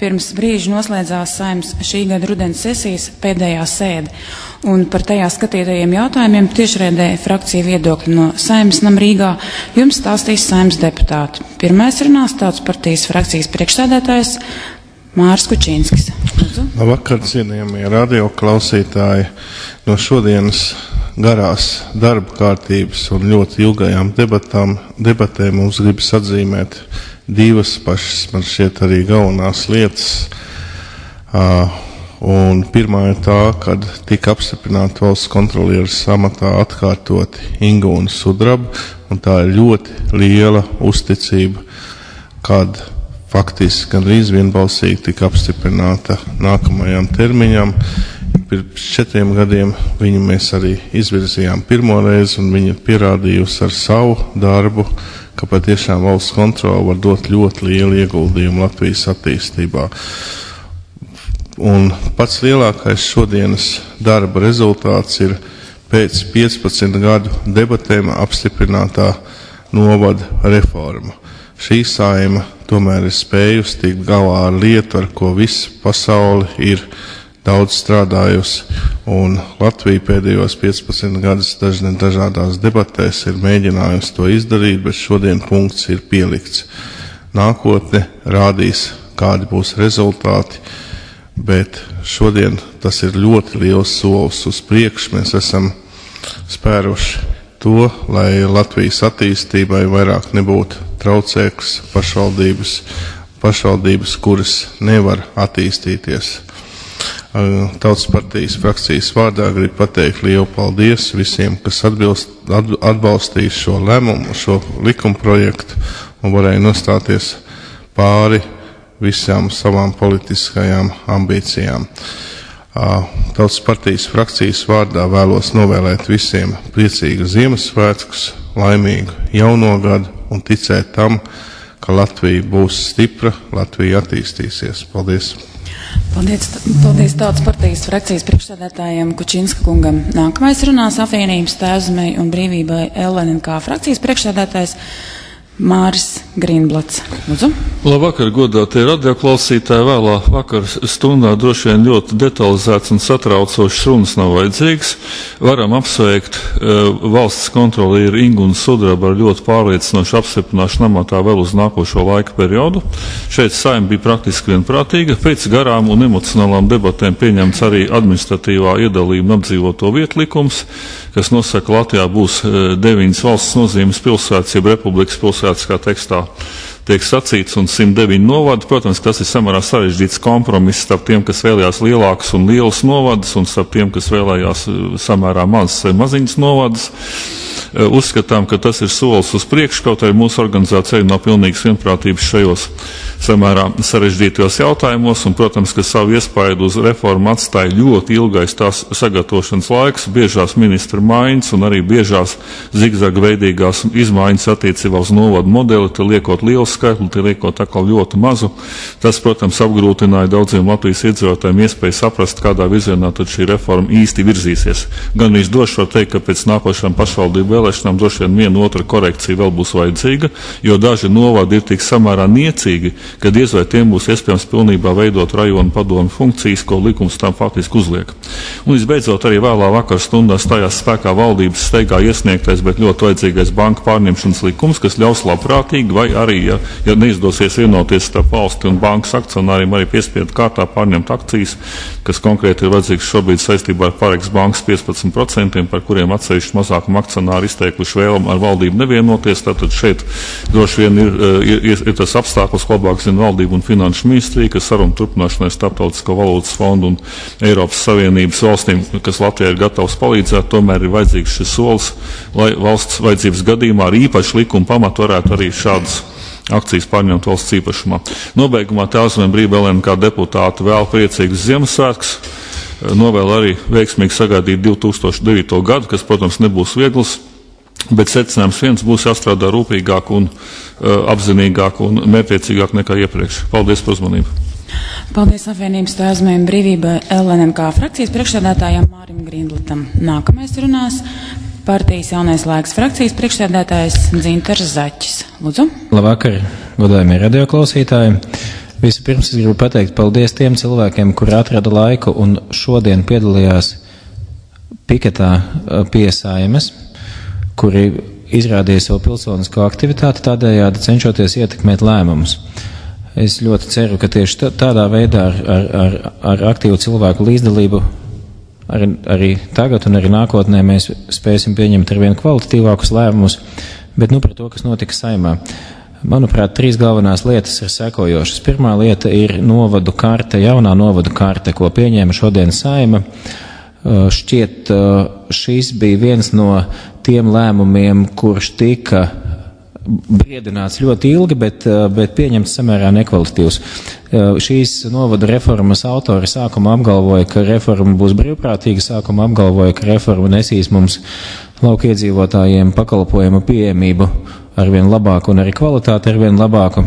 pirms brīža noslēdzās Saeimas šī gada rudens sesijas pēdējā sēde. Un par tajā skatītajiem jautājumiem tiešraidē frakcija viedokļi no Saeimas nama Rīgā jums stāstīs Saeimas deputāti. Pirmais runās Tautas partijas frakcijas priekšsēdētājs Māris Kučīnskis. Labvakar, cienījamie radio klausītāji. No šodienas garās darba kārtības un ļoti ilgajām debatām, debatēm mums gribas atzīmēt divas pašas, man šķiet, arī galvenās lietas. Uh, un pirmā ir tā, kad tika apstiprināta valsts kontrolieres amatā atkārtoti Ingūna Sudraba, un tā ir ļoti liela uzticība, kad faktiski gandrīz vienbalsīgi tika apstiprināta nākamajam termiņam. Pirms četriem gadiem viņu mēs arī izvirzījām pirmo reizi, un viņa pierādījusi ar savu darbu, ka patiešām valsts kontrole var dot ļoti lielu ieguldījumu Latvijas attīstībā. Un pats lielākais šodienas darba rezultāts ir pēc piecpadsmit gadu debatēm apstiprinātā novada reforma. Šī Saeima tomēr ir spējusi tikt galā ar lietu, ar ko visa pasaule ir daudz strādājusi, un Latvija pēdējos piecpadsmit gadus dažne dažādās debatēs ir mēģinājusi to izdarīt, bet šodien punkts ir pielikts. Nākotne rādīs, kādi būs rezultāti, bet šodien tas ir ļoti liels solis uz priekšu. Mēs esam spēruši to, lai Latvijas attīstībai vairāk nebūtu traucēklis pašvaldības, pašvaldības, kuras nevar attīstīties. Tautas partijas frakcijas vārdā gribu pateikt lielu paldies visiem, kas atbilst, atbalstīs šo lēmumu, šo likumprojektu un varēja nostāties pāri visām savām politiskajām ambīcijām. Tautas partijas frakcijas vārdā vēlos novēlēt visiem priecīgu Ziemassvētkus, laimīgu jauno gadu un ticēt tam, ka Latvija būs stipra, Latvija attīstīsies. Paldies! Paldies, paldies Tautas partijas frakcijas priekšsēdētājiem Kučinska kungam. Nākamais runās apvienības Tēvzemei un brīvībai L N K frakcijas priekšsēdētājs Māris Grīnblats. Lūdzu. Labvakar, godātie radioklausītāji. Vēlā vakar stundā droši vien ļoti detalizēts un satraucošs runas nav vajadzīgs. Varam apsveikt uh, valsts kontrolieri Ingūnu Sudrabu ar ļoti pārliecinošu apstiprināšanu amatā vēl uz nākošo laika periodu. Šeit Saeima bija praktiski vienprātīga. Pēc garām un emocionālām debatēm pieņemts arī administratīvā iedalījuma apdzīvoto vietu likums, kas nosaka, Latvijā būs uh, deviņas valsts nozīmes pilsētas, jeb republikas pilsētas, kā tekstā tiek sacīts, un simt deviņi novadi. Protams, tas ir samērā sarežģīts kompromiss starp tiem, kas vēlējās lielākas un lielas novadas, un starp tiem, kas vēlējās samērā mazas vai maziņas novadas. Uzskatām, ka tas ir solis uz priekšu, kaut arī mūsu organizācija nav pilnīgas vienprātības šajos samērā sarežģītajos jautājumos, un, protams, ka savu iespaidu uz reformu atstāja ļoti ilgais tās sagatavošanas laiks, biežās ministra maiņas un arī biežās zigzaga veidīgās izmaiņas attiecībā uz novadu modeli, te liekot lielu skaitli, te liekot atkal ļoti mazu. Tas, protams, apgrūtināja daudziem Latvijas iedzīvotājiem iespēju saprast, kādā virzienā tad šī reforma īsti virzīsies. Gan viņš droši var teikt, ka pēc nākošām pašvaldību vēlēšanām droši vien viena otra korekcija vēl būs vajadzīga, jo daži novadi ir tik samērā niecīgi, ka diez vai tiem būs iespējams pilnībā veidot rajonu padomu funkcijas, ko likums tam faktiski uzliek. Un visbeidzot arī vēlā vakar stundā stājās spēkā valdības steigā iesniegtais, bet ļoti vajadzīgais banka pārņemšanas likums, kas ļaus labprātīgi vai arī, ja, ja neizdosies vienoties starp valsti un bankas akcionāriem, arī piespiedu kārtā pārņemt akcijas, kas konkrēti ir vajadzīgs šobrīd saistībā ar Parex bankas piecpadsmit procentiem, par kuriem atsevišķi mazākuma akcionāri izteikuši vēlumu ar valdību nevienoties. Tātad šeit droši vien ir, ir, ir, ir tas apstākļus, ko labāk zina valdība un finanšu ministrija, kas sarunu turpināšanai Starptautisko valūtas fondu un Eiropas Savienības valstīm, kas Latvijai ir gatavs palīdzēt, tomēr ir vajadzīgs šis solis, lai valsts vajadzības gadījumā ar īpašu likumu pamatu varētu arī šādas akcijas pārņemt valsts īpašumā. Nobeigumā Tēvzemei brīvībai L N K deputāti vēl priecīgus Ziemassvētkus, novēl arī veiksmīgi sagaidīt divi tūkstoši devīto gadu, kas, protams, nebūs viegls, bet secinājums viens būs jāstrādā rūpīgāk un uh, apzinīgāk un mērķiecīgāk nekā iepriekš. Paldies par uzmanību. Paldies apvienības Tēvzemei un brīvībai L N K frakcijas priekšsēdētājam Mārim Grīnblatam. Nākamais runās partijas Jaunais laiks frakcijas priekšsēdētājs Dzintars Zaķis. Lūdzu. Labvakar, godājumie radioklausītāji. Vispirms es gribu pateikt paldies tiem cilvēkiem, kuri atrada laiku un šodien piedalījās piketā pie Saeimas, kuri izrādīja savu pilsonisko aktivitāti, tādējādi cenšoties ietekmēt lēmumus. Es ļoti ceru, ka tieši tādā veidā ar, ar, ar, ar aktīvu cilvēku līdzdalību arī, arī tagad un arī nākotnē mēs spēsim pieņemt arvien kvalitatīvākus lēmumus, bet nu par to, kas notika Saeimā. Manuprāt, trīs galvenās lietas ir sekojošas. Pirmā lieta ir novadu karte, jaunā novadu karte, ko pieņēma šodien Saeima. Šķiet, šis bija viens no tiem lēmumiem, kurš tika briedināts ļoti ilgi, bet, bet pieņemts samērā nekvalitatīvs. Šīs novadu reformas autori sākumā apgalvoja, ka reforma būs brīvprātīga, sākumā apgalvoja, ka reforma nesīs mums lauku iedzīvotājiem pakalpojumu pieejamību arvien labāku un arī kvalitāti arvien labāku.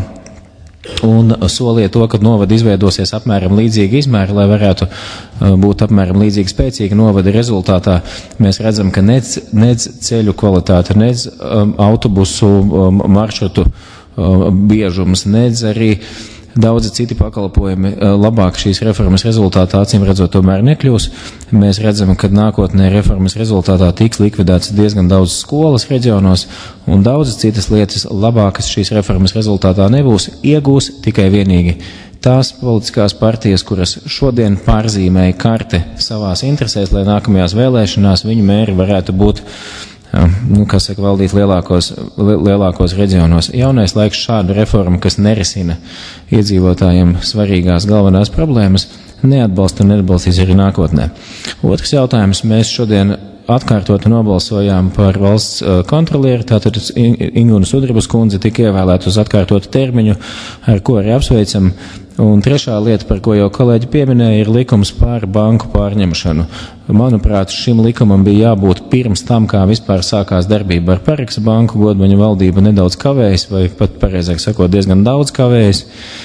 Un solīja to, ka novada izveidosies apmēram līdzīgi izmēri, lai varētu būt apmēram līdzīgi spēcīga novada rezultātā. Mēs redzam, ka nec, nec ceļu kvalitāte, nec um, autobusu um, maršrutu um, biežums, nec arī daudzi citi pakalpojumi labāk šīs reformas rezultātā acīm redzot tomēr nekļūs. Mēs redzam, ka nākotnē reformas rezultātā tiks likvidēts diezgan daudz skolas reģionos un daudzas citas lietas labākas šīs reformas rezultātā nebūs, iegūs tikai vienīgi tās politiskās partijas, kuras šodien pārzīmēja karte savās interesēs, lai nākamajās vēlēšanās viņu mēri varētu būt nu, kas saka, valdīt lielākos, lielākos reģionos. Jaunais laiks šādu reformu, kas nerisina iedzīvotājiem svarīgās galvenās problēmas, neatbalsta un neatbalstīs arī nākotnē. Otrs jautājums, mēs šodien atkārtot nobalsojām par valsts kontrolieri, tātad Inguna Sudrabas kundze tika ievēlēta uz atkārtotu termiņu, ar ko arī apsveicam. Un trešā lieta, par ko jau kolēģi pieminēja, ir likums par banku pārņemšanu. Manuprāt, šim likumam bija jābūt pirms tam, kā vispār sākās darbība ar Pareksa banku. Godmaņa valdība nedaudz kavējas, vai pat pareizāk sakot, diezgan daudz kavējas.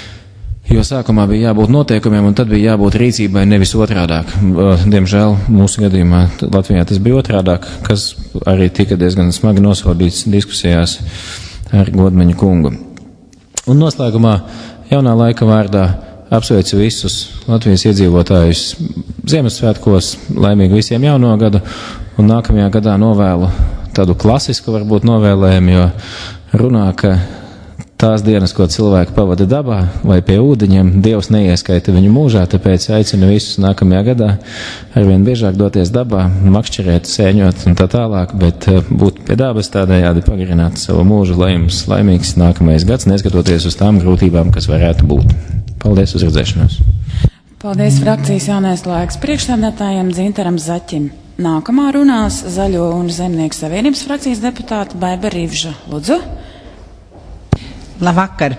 Jo sākumā bija jābūt noteikumiem, un tad bija jābūt rīcībai, nevis otrādāk. Diemžēl mūsu gadījumā Latvijā tas bija otrādāk, kas arī tika diezgan smagi nosodīts diskusijās ar Godmaņa kungu. Un noslēgumā jaunā laika vārdā apsveicu visus Latvijas iedzīvotājus Ziemassvētkos, laimīgi visiem jauno gadu, un nākamajā gadā novēlu tādu klasisku varbūt novēlējumu, jo runā, ka tās dienas, ko cilvēki pavada dabā vai pie ūdeņiem, Dievs neieskaita viņu mūžā, tāpēc aicinu visus nākamajā gadā arvien biežāk doties dabā, makšķerēt, sēņot un tā tālāk, bet būt pie dabas tādējādi pagarināt savu mūžu, lai jums laimīgs nākamais gads, neskatoties uz tām grūtībām, kas varētu būt. Paldies, uz redzēšanos. Paldies frakcijas jaunais laiks priekšsēdētājiem Dzintaram Zaķim. Nākamā runās Zaļo un Zemnieku savienības frakcijas deputāta Baiba Rivža. Lūdzu. Labvakar.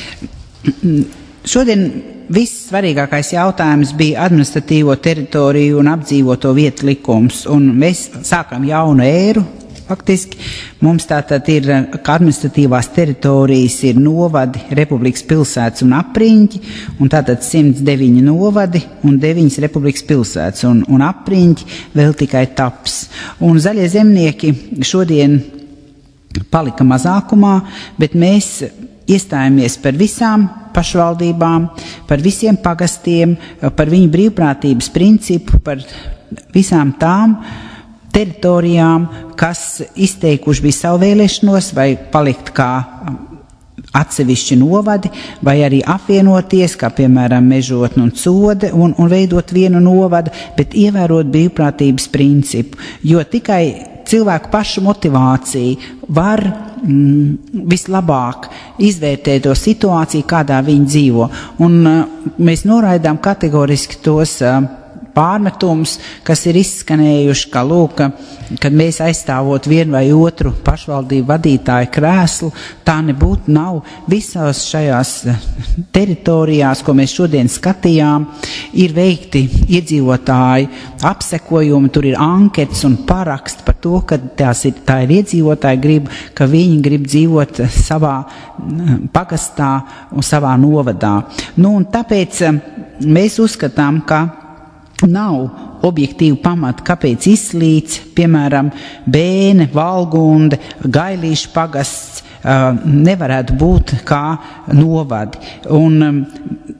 Šodien viss svarīgākais jautājums bija administratīvo teritoriju un apdzīvoto vietu likums, un mēs sākam jaunu ēru. Faktiski mums tātad ir, ka administratīvās teritorijas ir novadi, republikas pilsētas un apriņķi, un tātad simts deviņi novadi un deviņas republikas pilsētas, un, un apriņķi vēl tikai taps. Un Zaļie zemnieki šodien palika mazākumā, bet mēs iestājāmies par visām pašvaldībām, par visiem pagastiem, par viņu brīvprātības principu, par visām tām teritorijām, kas izteikuši bija savu vēlēšanos vai palikt kā atsevišķi novadi, vai arī apvienoties, kā piemēram Mežotne un Code, un, un veidot vienu novadu, bet ievērot brīvprātības principu, jo tikai cilvēku pašu motivācija var mm, vislabāk izvērtēt to situāciju, kādā viņi dzīvo. Un uh, mēs noraidām kategoriski tos uh, pārmetums, kas ir izskanējuši, ka lūk, kad mēs aizstāvot vienu vai otru pašvaldību vadītāju krēslu, tā nebūtu nav. Visās šajās teritorijās, ko mēs šodien skatījām, ir veikti iedzīvotāju apsekojumi, tur ir anketas un paraksti par to, ka tās ir, tā ir iedzīvotāji grib, ka viņi grib dzīvot savā pagastā un savā novadā. Nu, un tāpēc mēs uzskatām, ka nav objektīvu pamatu, kāpēc Izslīts, piemēram, Bēne, Valgunde, Gailīšu pagasts uh, nevarētu būt kā novadi. Un um,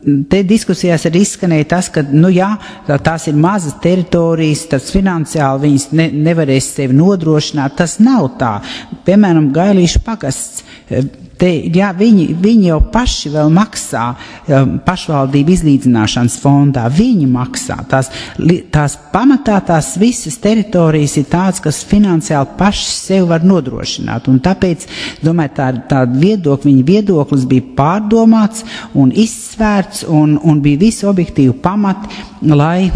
te diskusijās arī izskanēja tas, ka, nu jā, tās ir mazas teritorijas, tas finansiāli viņas ne, nevarēs sevi nodrošināt, tas nav tā. Piemēram, Gailīšu pagasts, te, jā, viņi, viņi jau paši vēl maksā pašvaldību izlīdzināšanas fondā, viņi maksā. Tās, tās pamatā tās visas teritorijas ir tāds, kas finansiāli paši sevi var nodrošināt, un tāpēc, domāju, tā, tā viedokļa, viņa viedoklis bija pārdomāts un izsvērts, un, un bija visi objektīvi pamati, lai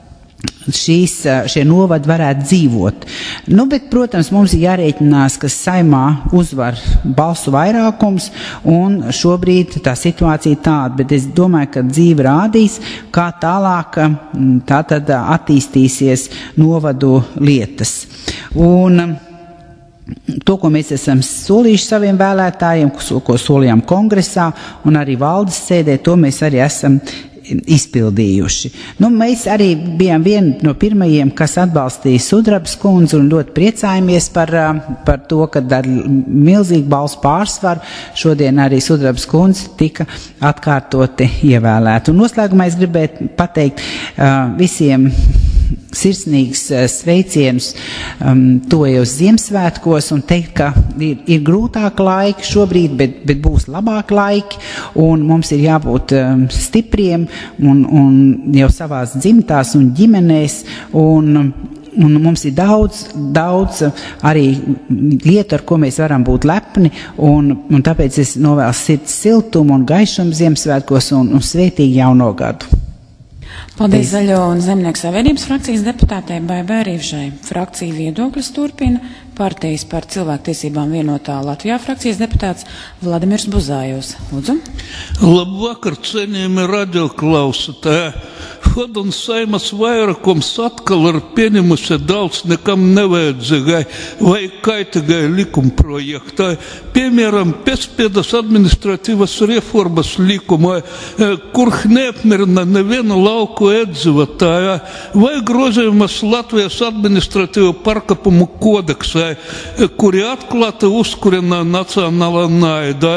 šīs, šie novadi varētu dzīvot. Nu, bet, protams, mums ir jārēķinās, ka Saimā uzvar balsu vairākums, un šobrīd tā situācija tāda, bet es domāju, ka dzīve rādīs, kā tālāk tā tad attīstīsies novadu lietas. Un to, ko mēs esam solījuši saviem vēlētājiem, ko solījām kongresā un arī valdes sēdē, to mēs arī esam izpildījuši. Nu, mēs arī bijām vieni no pirmajiem, kas atbalstīja Sudrabas kundzi, un ļoti priecājamies par, par to, ka ar milzīgu balsu pārsvaru šodien arī Sudrabas kundze tika atkārtoti ievēlēta. Un noslēgumā es gribētu pateikt uh, visiem sirsnīgs sveicienus um, tojos Ziemassvētkos un teikt, ka ir, ir grūtāk laiki šobrīd, bet, bet būs labāk laiki, un mums ir jābūt um, stipriem un, un jau savās dzimtās un ģimenēs, un, un mums ir daudz, daudz arī lietu, ar ko mēs varam būt lepni, un, un tāpēc es novēlu sirds siltumu un gaišumu Ziemassvētkos un, un svētīgu jauno gadu. Paldies Zaļo un Zemnieku savienības frakcijas deputātei Baibai Rīvšai. Frakcija viedokļus turpina partijas par cilvēktiesībām vienotā Latvijā frakcijas deputāts Vladimirs Buzājos. Lūdzu. Labvakar, cienījami radioklausītāji. Hodun Saimas vairākums atkal ir pieņemusi daudz nekam nevajadzīgai vai kaitīgai likumprojektai. Piemēram, pēcpēdas administratīvas reformas likumā, kur neapmierina nevienu lauku iedzīvotāju, vai grozījumus Latvijas administratīvu pārkāpumu kodeksā, kuri atklāti uzkurina nacionālā naidā.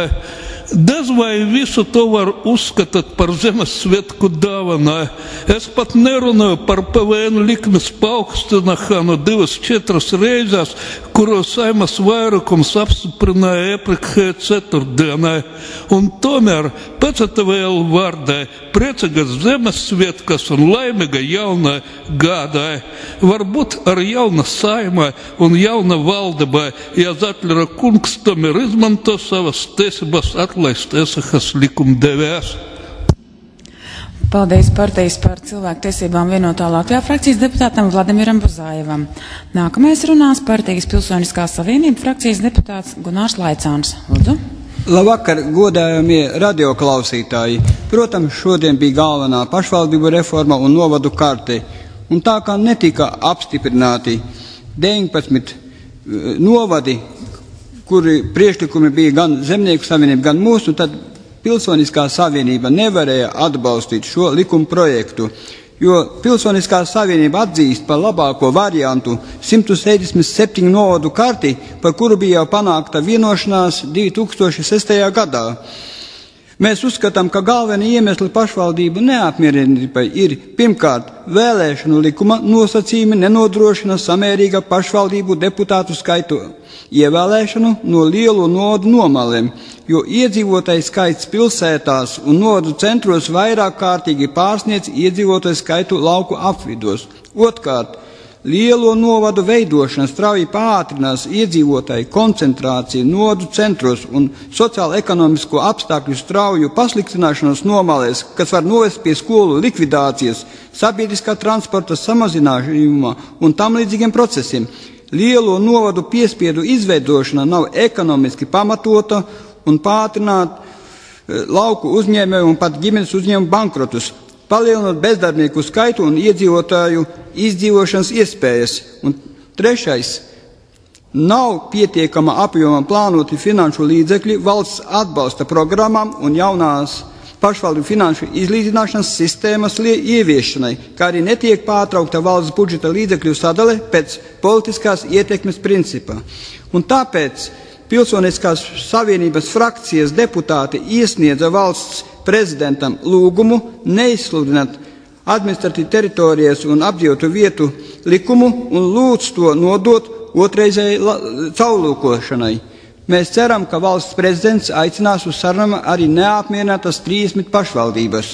Dez vai visu to var uzskatīt par Ziemassvētku dāvanu. Es pat nerunāju par P V N likmes paaugstināšanu divas četras reizes, kuru Saimas vairākums apstiprināja iepriekšējā ceturtdienā. Un tomēr pēc T V L vārdā priecīgas Ziemassvētkas un laimīga jauna gada. Varbūt ar jauna Saima un jauna valdība, ja Zatlera kungs tomēr izmanto savas tiesības atlaist esahas likumdevējs. Paldies partijas par cilvēktiesībām vienotā Latvijā frakcijas deputātam Vladimiram Buzājevam. Nākamais runās partijas Pilsoniskā savienība frakcijas deputāts Gunārs Laicāns. Lūdzu. Labvakar, godājamie radioklausītāji. Protams, šodien bija galvenā pašvaldību reforma un novadu karte. Un tā kā netika apstiprināti deviņpadsmit novadi, kuri priekšlikumi bija gan Zemnieku savienība, gan mūsu, tad Pilsoniskā savienība nevarēja atbalstīt šo likuma projektu, jo Pilsoniskā savienība atzīst par labāko variantu simt sešdesmit septiņu novadu karti, par kuru bija jau panākta vienošanās divi tūkstoši sestajā gadā. Mēs uzskatām, ka galvenie iemesli pašvaldību neapmierinātībai ir pirmkārt vēlēšanu likuma nosacījumi nenodrošina samērīga pašvaldību deputātu skaitu ievēlēšanu no lielu novadu nomalēm, jo iedzīvotāju skaits pilsētās un novadu centros vairāk kārtīgi pārsniedz iedzīvotāju skaitu lauku apvidos. Otkārt, lielo novadu veidošana strauji pātrinās iedzīvotāju koncentrāciju novadu centros un sociālo-ekonomisko apstākļu strauju pasliktināšanos nomalēs, kas var novest pie skolu likvidācijas, sabiedriskā transporta samazinājuma un tam līdzīgiem procesiem. Lielo novadu piespiedu izveidošana nav ekonomiski pamatota un pātrināt e, lauku uzņēmēju un pat ģimenes uzņēmumu bankrotus, palielinot bezdarbnieku skaitu un iedzīvotāju izdzīvošanas iespējas. Un trešais, nav pietiekama apjoma plānoti finanšu līdzekļi valsts atbalsta programmām un jaunās pašvaldību finanšu izlīdzināšanas sistēmas ieviešanai, kā arī netiek pārtraukta valsts budžeta līdzekļu sadale pēc politiskās ietekmes principā. Un tāpēc Pilsoniskās savienības frakcijas deputāti iesniedza valsts prezidentam lūgumu neizsludināt administratīvi teritorijas un apdzīvotu vietu likumu un lūdz to nodot otrreizēji caurlūkošanai. Mēs ceram, ka valsts prezidents aicinās uz sarunām arī neapmierinātas trīsdesmit pašvaldības.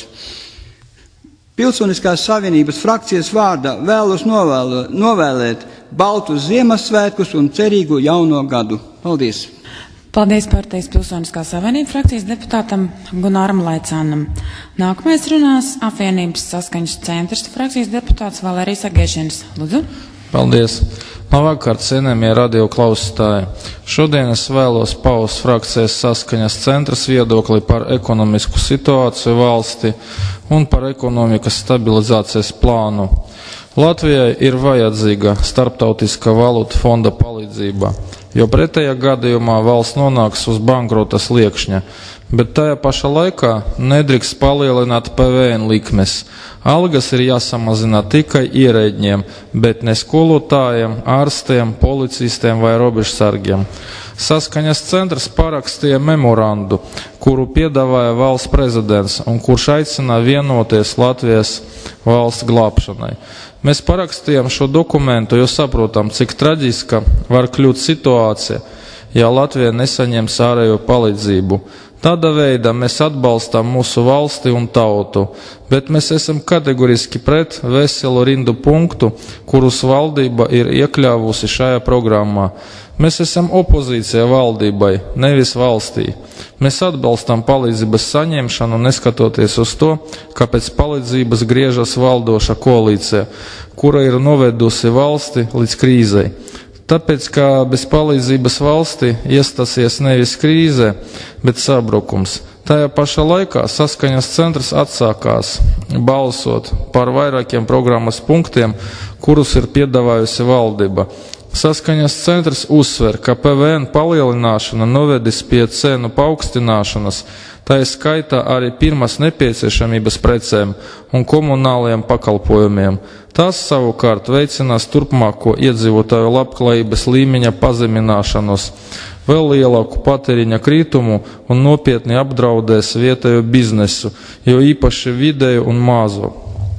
Pilsoniskās savienības frakcijas vārdā vēlos novēlo, novēlēt baltus Ziemassvētkus un cerīgu jauno gadu. Paldies! Paldies partijas Pilsoniskā savienība frakcijas deputātam Gunāram Laicānam. Nākamais runās apvienības saskaņas centrs frakcijas deputāts Valērijas Agēšins. Lūdzu. Paldies! Labvakar, cienījamie radio klausītāji. Šodien es vēlos paust frakcijas saskaņas centras viedokli par ekonomisku situāciju valsti un par ekonomikas stabilizācijas plānu. Latvijai ir vajadzīga starptautiskā valūta fonda palīdzība, jo pretējā gadījumā valsts nonāks uz bankrota sliekšņa, bet tajā pašā laikā nedrīkst palielināt P V N likmes. Algas ir jāsamazina tikai ierēdņiem, bet ne skolotājiem, ārstiem, policistiem vai robežsargiem. Saskaņas centrs parakstīja memorandu, kuru piedāvāja valsts prezidents un kurš aicina vienoties Latvijas valsts glābšanai. Mēs parakstījām šo dokumentu, jo saprotam, cik traģiska var kļūt situācija, ja Latvija nesaņems ārējo palīdzību. Tādā veidā mēs atbalstam mūsu valsti un tautu, bet mēs esam kategoriski pret veselu rindu punktu, kurus valdība ir iekļāvusi šajā programmā. Mēs esam opozīcija valdībai, nevis valstī. Mēs atbalstam palīdzības saņemšanu, neskatoties uz to, ka pēc palīdzības griežas valdoša koalīcija, kura ir novedusi valsti līdz krīzei. Tāpēc, ka bez palīdzības valstī iestāsies nevis krīze, bet sabrukums. Tajā pašā laikā saskaņas centrs atsākās balsot par vairākiem programmas punktiem, kurus ir piedāvājusi valdība. Saskaņas centrs uzsver, ka P V N palielināšana novedis pie cenu paaugstināšanas, tā ir skaitā arī pirmās nepieciešamības precēm un komunālajiem pakalpojumiem. Tas savukārt veicinās turpmāko iedzīvotāju labklājības līmeņa pazemināšanos, vēl lielāku patēriņa kritumu un nopietni apdraudēs vietējo biznesu, jo īpaši vidēju un mazo.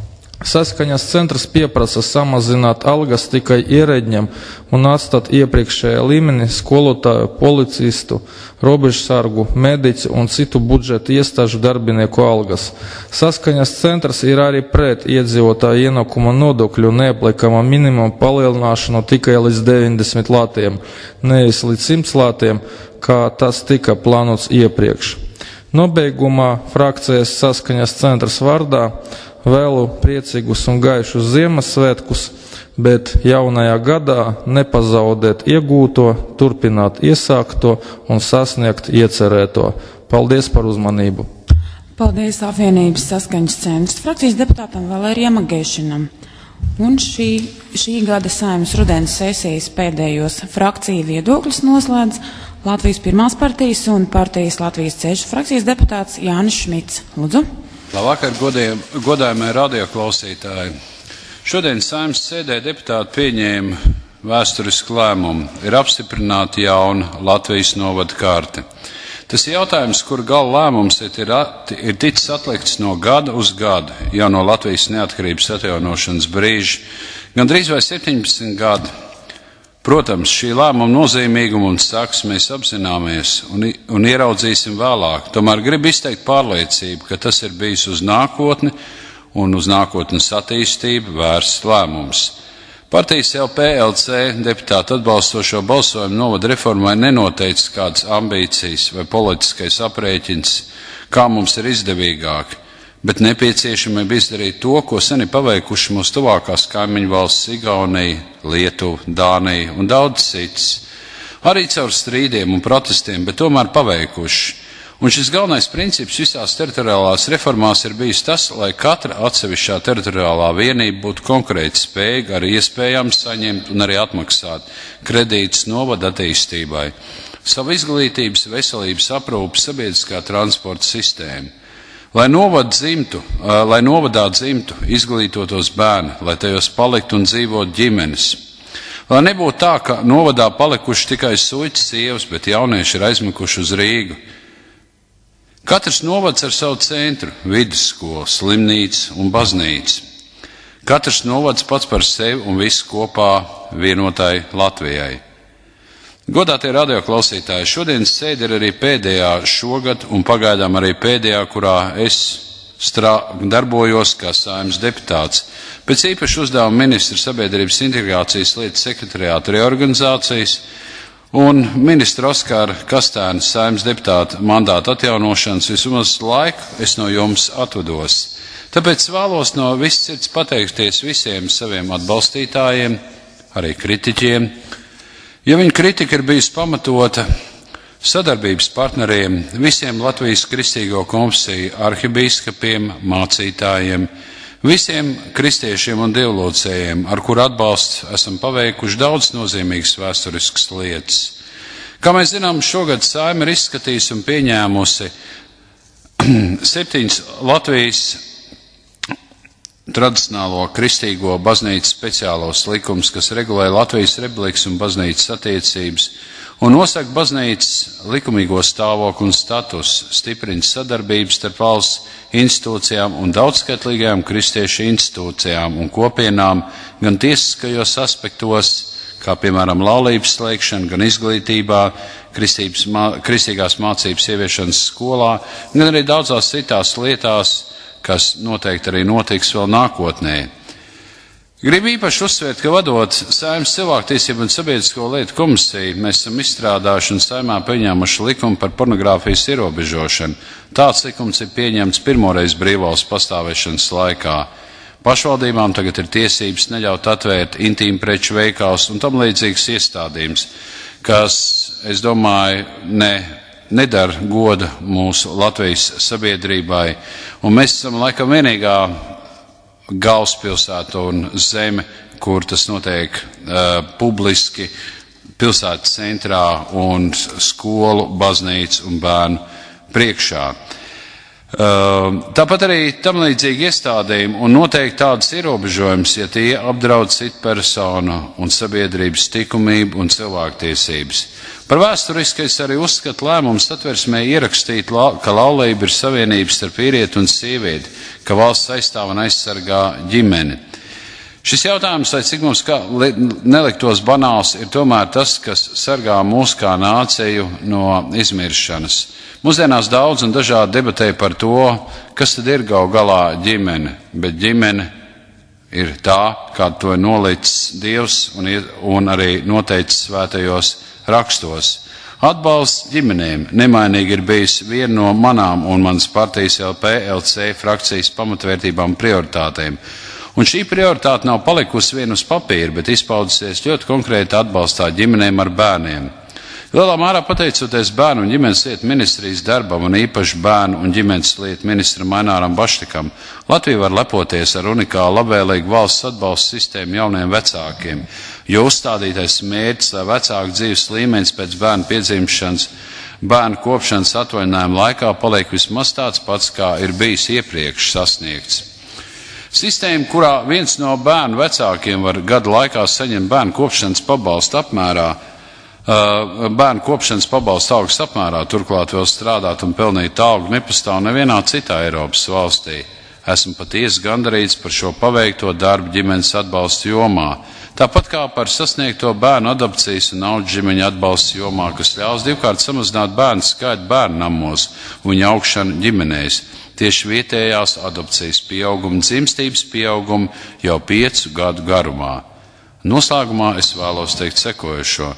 Saskaņas centrs pieprasa samazināt algas tikai ierēdņiem un atstāt iepriekšējā līmenī skolotāju, policistu, robežsargu, mediķu un citu budžeta iestāžu darbinieku algas. Saskaņas centrs ir arī pret iedzīvotāju ienākuma nodokļu neaplikama minimuma palielināšanu tikai līdz deviņdesmit latiem, nevis līdz simts latiem, kā tas tika plānots iepriekš. Nobeigumā frakcijas saskaņas centrs vārdā vēlu priecīgus un gaišus Ziemassvētkus, bet jaunajā gadā nepazaudēt iegūto, turpināt iesākto un sasniegt iecerēto. Paldies par uzmanību. Paldies apvienības saskaņas centrs frakcijas deputātam Valērijam Agēšinam. Un šī, šī gada Saeimas rudens sesijas pēdējos frakciju viedokļus noslēdz Latvijas pirmās partijas un partijas Latvijas ceļš frakcijas deputāts Jānis Šmits. Lūdzu. Labvakar, godājumie radioklausītāji. Šodien Saeimas sēdē deputāti pieņēma vēsturisku lēmumu. Ir apstiprināta jauna Latvijas novada karte. Tas ir jautājums, kur gala lēmums ir, ir ticis atlikts no gada uz gadu, jau no Latvijas neatkarības atjaunošanas brīža, gandrīz vai septiņpadsmit gadi. Protams, šī lēmuma nozīmīgumu un sekas mēs apzināmies un, un ieraudzīsim vēlāk. Tomēr gribu izteikt pārliecību, ka tas ir bijis uz nākotni un uz nākotnes attīstību vērsts lēmums. Partijas L P L C deputāti atbalstošo balsojumu novada reformai nenoteicis kādas ambīcijas vai politiskais aprēķins, kā mums ir izdevīgāk, bet nepieciešamība izdarīt to, ko sen ir paveikuši mūsu tuvākās kaimiņu valsts Igaunija, Lietuva, Dānija un daudz citas. Arī caur strīdiem un protestiem, bet tomēr paveikuši. Un šis galvenais princips visās teritoriālās reformās ir bijis tas, lai katra atsevišķā teritoriālā vienība būtu konkrēti spējīga arī iespējams saņemt un arī atmaksāt kredītus novada attīstībai, savu izglītības, veselības aprūpes, sabiedriskā transporta sistēmu. Lai, novad dzimtu, lai novadā dzimtu, izglītotos bērni, lai tajos paliktu un dzīvot ģimenes. Lai nebūtu tā, ka novadā palikuši tikai suitas sievas, bet jaunieši ir aizmukuši uz Rīgu. Katrs novads ar savu centru, vidusskolu, slimnīcu un baznīcu. Katrs novads pats par sevi un viss kopā vienotai Latvijai. Godātie radioklausītāji, šodienas sēde ir arī pēdējā šogad un pagaidām arī pēdējā, kurā es strā, darbojos kā Saeimas deputāts. Pēc īpaši uzdevuma ministra sabiedrības integrācijas lietu sekretariāta reorganizācijas un ministra Oskara Kastēna Saeimas deputāta mandāta atjaunošanas vismaz laiku es no jums atvados. Tāpēc vēlos no viss sirds pateikties visiem saviem atbalstītājiem, arī kritiķiem, ja viņa kritika ir bijusi pamatota, sadarbības partneriem, visiem Latvijas kristīgo konfesiju arhibīskapiem, mācītājiem, visiem kristiešiem un dievlocējiem, ar kuru atbalstu esam paveikuši daudz nozīmīgas vēsturiskas lietas. Kā mēs zinām, šogad Saeima ir izskatījusi un pieņēmusi septiņas Latvijas tradicionālo kristīgo baznīcas speciālos likums, kas regulē Latvijas republikas un baznīcas attiecības un nosaka baznīcas likumīgo stāvokli un status, stiprina sadarbības starp valsts institūcijām un daudzskaitlīgajām kristiešu institūcijām un kopienām gan tiesiskajos aspektos, kā piemēram laulības slēgšana, gan izglītībā, kristīgās mācības ieviešanas skolā, gan arī daudzās citās lietās, kas noteikti arī notiks vēl nākotnē. Gribu īpaši uzsvērt, ka vadot Saeimas cilvēktiesību un sabiedrisko lietu komisiju, mēs esam izstrādājuši un Saeimā pieņēmuši likumu par pornogrāfijas ierobežošanu. Tāds likums ir pieņemts pirmoreiz brīvvalsts pastāvēšanas laikā. Pašvaldībām tagad ir tiesības neļaut atvērt intīmu preču veikals un tam līdzīgas iestādījums, kas, es domāju, ne nedara goda mūsu Latvijas sabiedrībai, un mēs esam laikam vienīgā galvaspilsēta un zeme, kur tas notiek uh, publiski pilsētas centrā un skolu, baznīcu un bērnu priekšā. Uh, tāpat arī tam līdzīgi iestādījumi un noteikti tādas ierobežojums, ja tie apdraud citu personu un sabiedrības likumību un cilvēktiesības. Par vēsturiski es arī uzskatu lēmumu satversmē ierakstīt, ka laulība ir savienības starp vīrieti un sievieti, ka valsts aizstāv un aizsargā ģimeni. Šis jautājums, lai cik mums kā neliktos banāls, ir tomēr tas, kas sargā mūs kā nāciju no izmiršanas. Mūsdienās daudz un dažādi debatē par to, kas tad ir gal galā ģimene, bet ģimene ir tā, kā to ir nolicis Dievs un, un arī noteicis svētajos rakstos. Atbalsts ģimenēm nemainīgi ir bijis viena no manām un manas partijas L P L C frakcijas pamatvērtībām prioritātēm. Un šī prioritāte nav palikusi vien uz papīra, bet izpaudusies ļoti konkrēti atbalstā ģimenēm ar bērniem. Lielā mērā pateicoties bērnu un ģimenes lietu ministrijas darbam un īpaši bērnu un ģimenes lietu ministram Aināram Baštikam, Latvija var lepoties ar unikālu labvēlīgu valsts atbalsta sistēmu jauniem vecākiem, jo uzstādītais mērķis, lai vecāku dzīves līmenis pēc bērnu piedzimšanas, bērnu kopšanas atvaļinājuma laikā paliek vismaz tāds pats, kā ir bijis iepriekš sasniegts. Sistēma, kurā viens no bērnu vecākiem var gadu laikā saņemt bērnu kopšanas pabalstu apmērā, bērnu kopšanas pabalstu augsts apmērā, turklāt vēl strādāt un pelnīt algu, nepastāv nevienā citā Eiropas valstī. Esmu patiesi gandarīts par šo paveikto darbu ģimenes atbalstu jomā. Tāpat kā par sasniegto bērnu adopcijas un naudas ģimeņa atbalstu jomā, kas ļaus divkārt samazināt bērnu skaitu bērnu namos un viņa augšanu ģimenēs. Tieši vietējās adopcijas pieauguma, dzimstības pieauguma jau piecu gadu garumā. Noslēgumā es vēlos teikt sekojošo.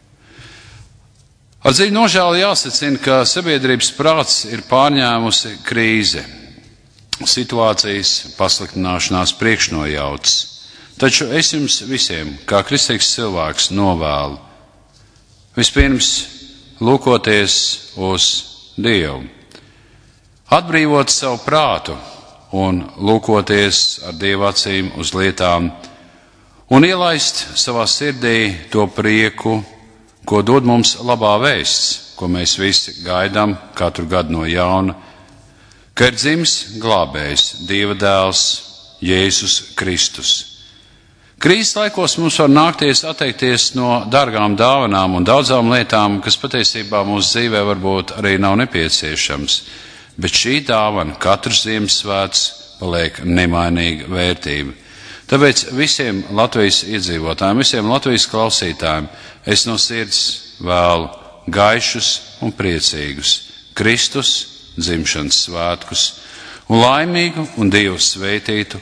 Ar dziļu nožēlu jāsacina, ka sabiedrības prāts ir pārņēmusi krīze, situācijas pasliktināšanās priekšnojauts. Taču es jums visiem, kā kristīgs cilvēks, novēlu vispirms lūkoties uz Dievu, atbrīvot savu prātu un lūkoties ar Dieva acīm uz lietām un ielaist savā sirdī to prieku, ko dod mums labā vēsts, ko mēs visi gaidām katru gadu no jauna, ka ir dzimis glābējs, Dieva dēls, Jēzus Kristus. Krīzes laikos mums var nākties atteikties no dārgām dāvanām un daudzām lietām, kas patiesībā mūsu dzīvē varbūt arī nav nepieciešams. bet šī dāvana katrs Ziemassvēts paliek nemainīga vērtība. Tāpēc visiem Latvijas iedzīvotājiem, visiem Latvijas klausītājiem es no sirds vēlu gaišus un priecīgus Kristus dzimšanas svētkus un laimīgu un Dievu sveitītu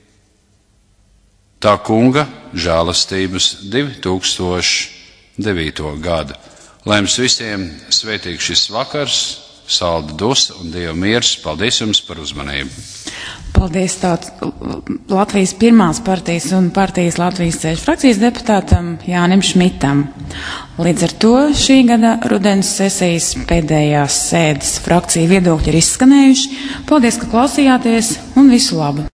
tā kunga žēlastības divi tūkstoši devīto gadu. Lai jums visiem sveitīgs šis vakars, salda dusa un Dieva miers. Paldies jums par uzmanību. Paldies tauts, Latvijas pirmās partijas un partijas Latvijas ceļu frakcijas deputātam Jānim Šmitam. Līdz ar to šī gada rudens sesijas pēdējās sēdes frakcija viedokļi ir izskanējuši. Paldies, ka klausījāties un visu labu!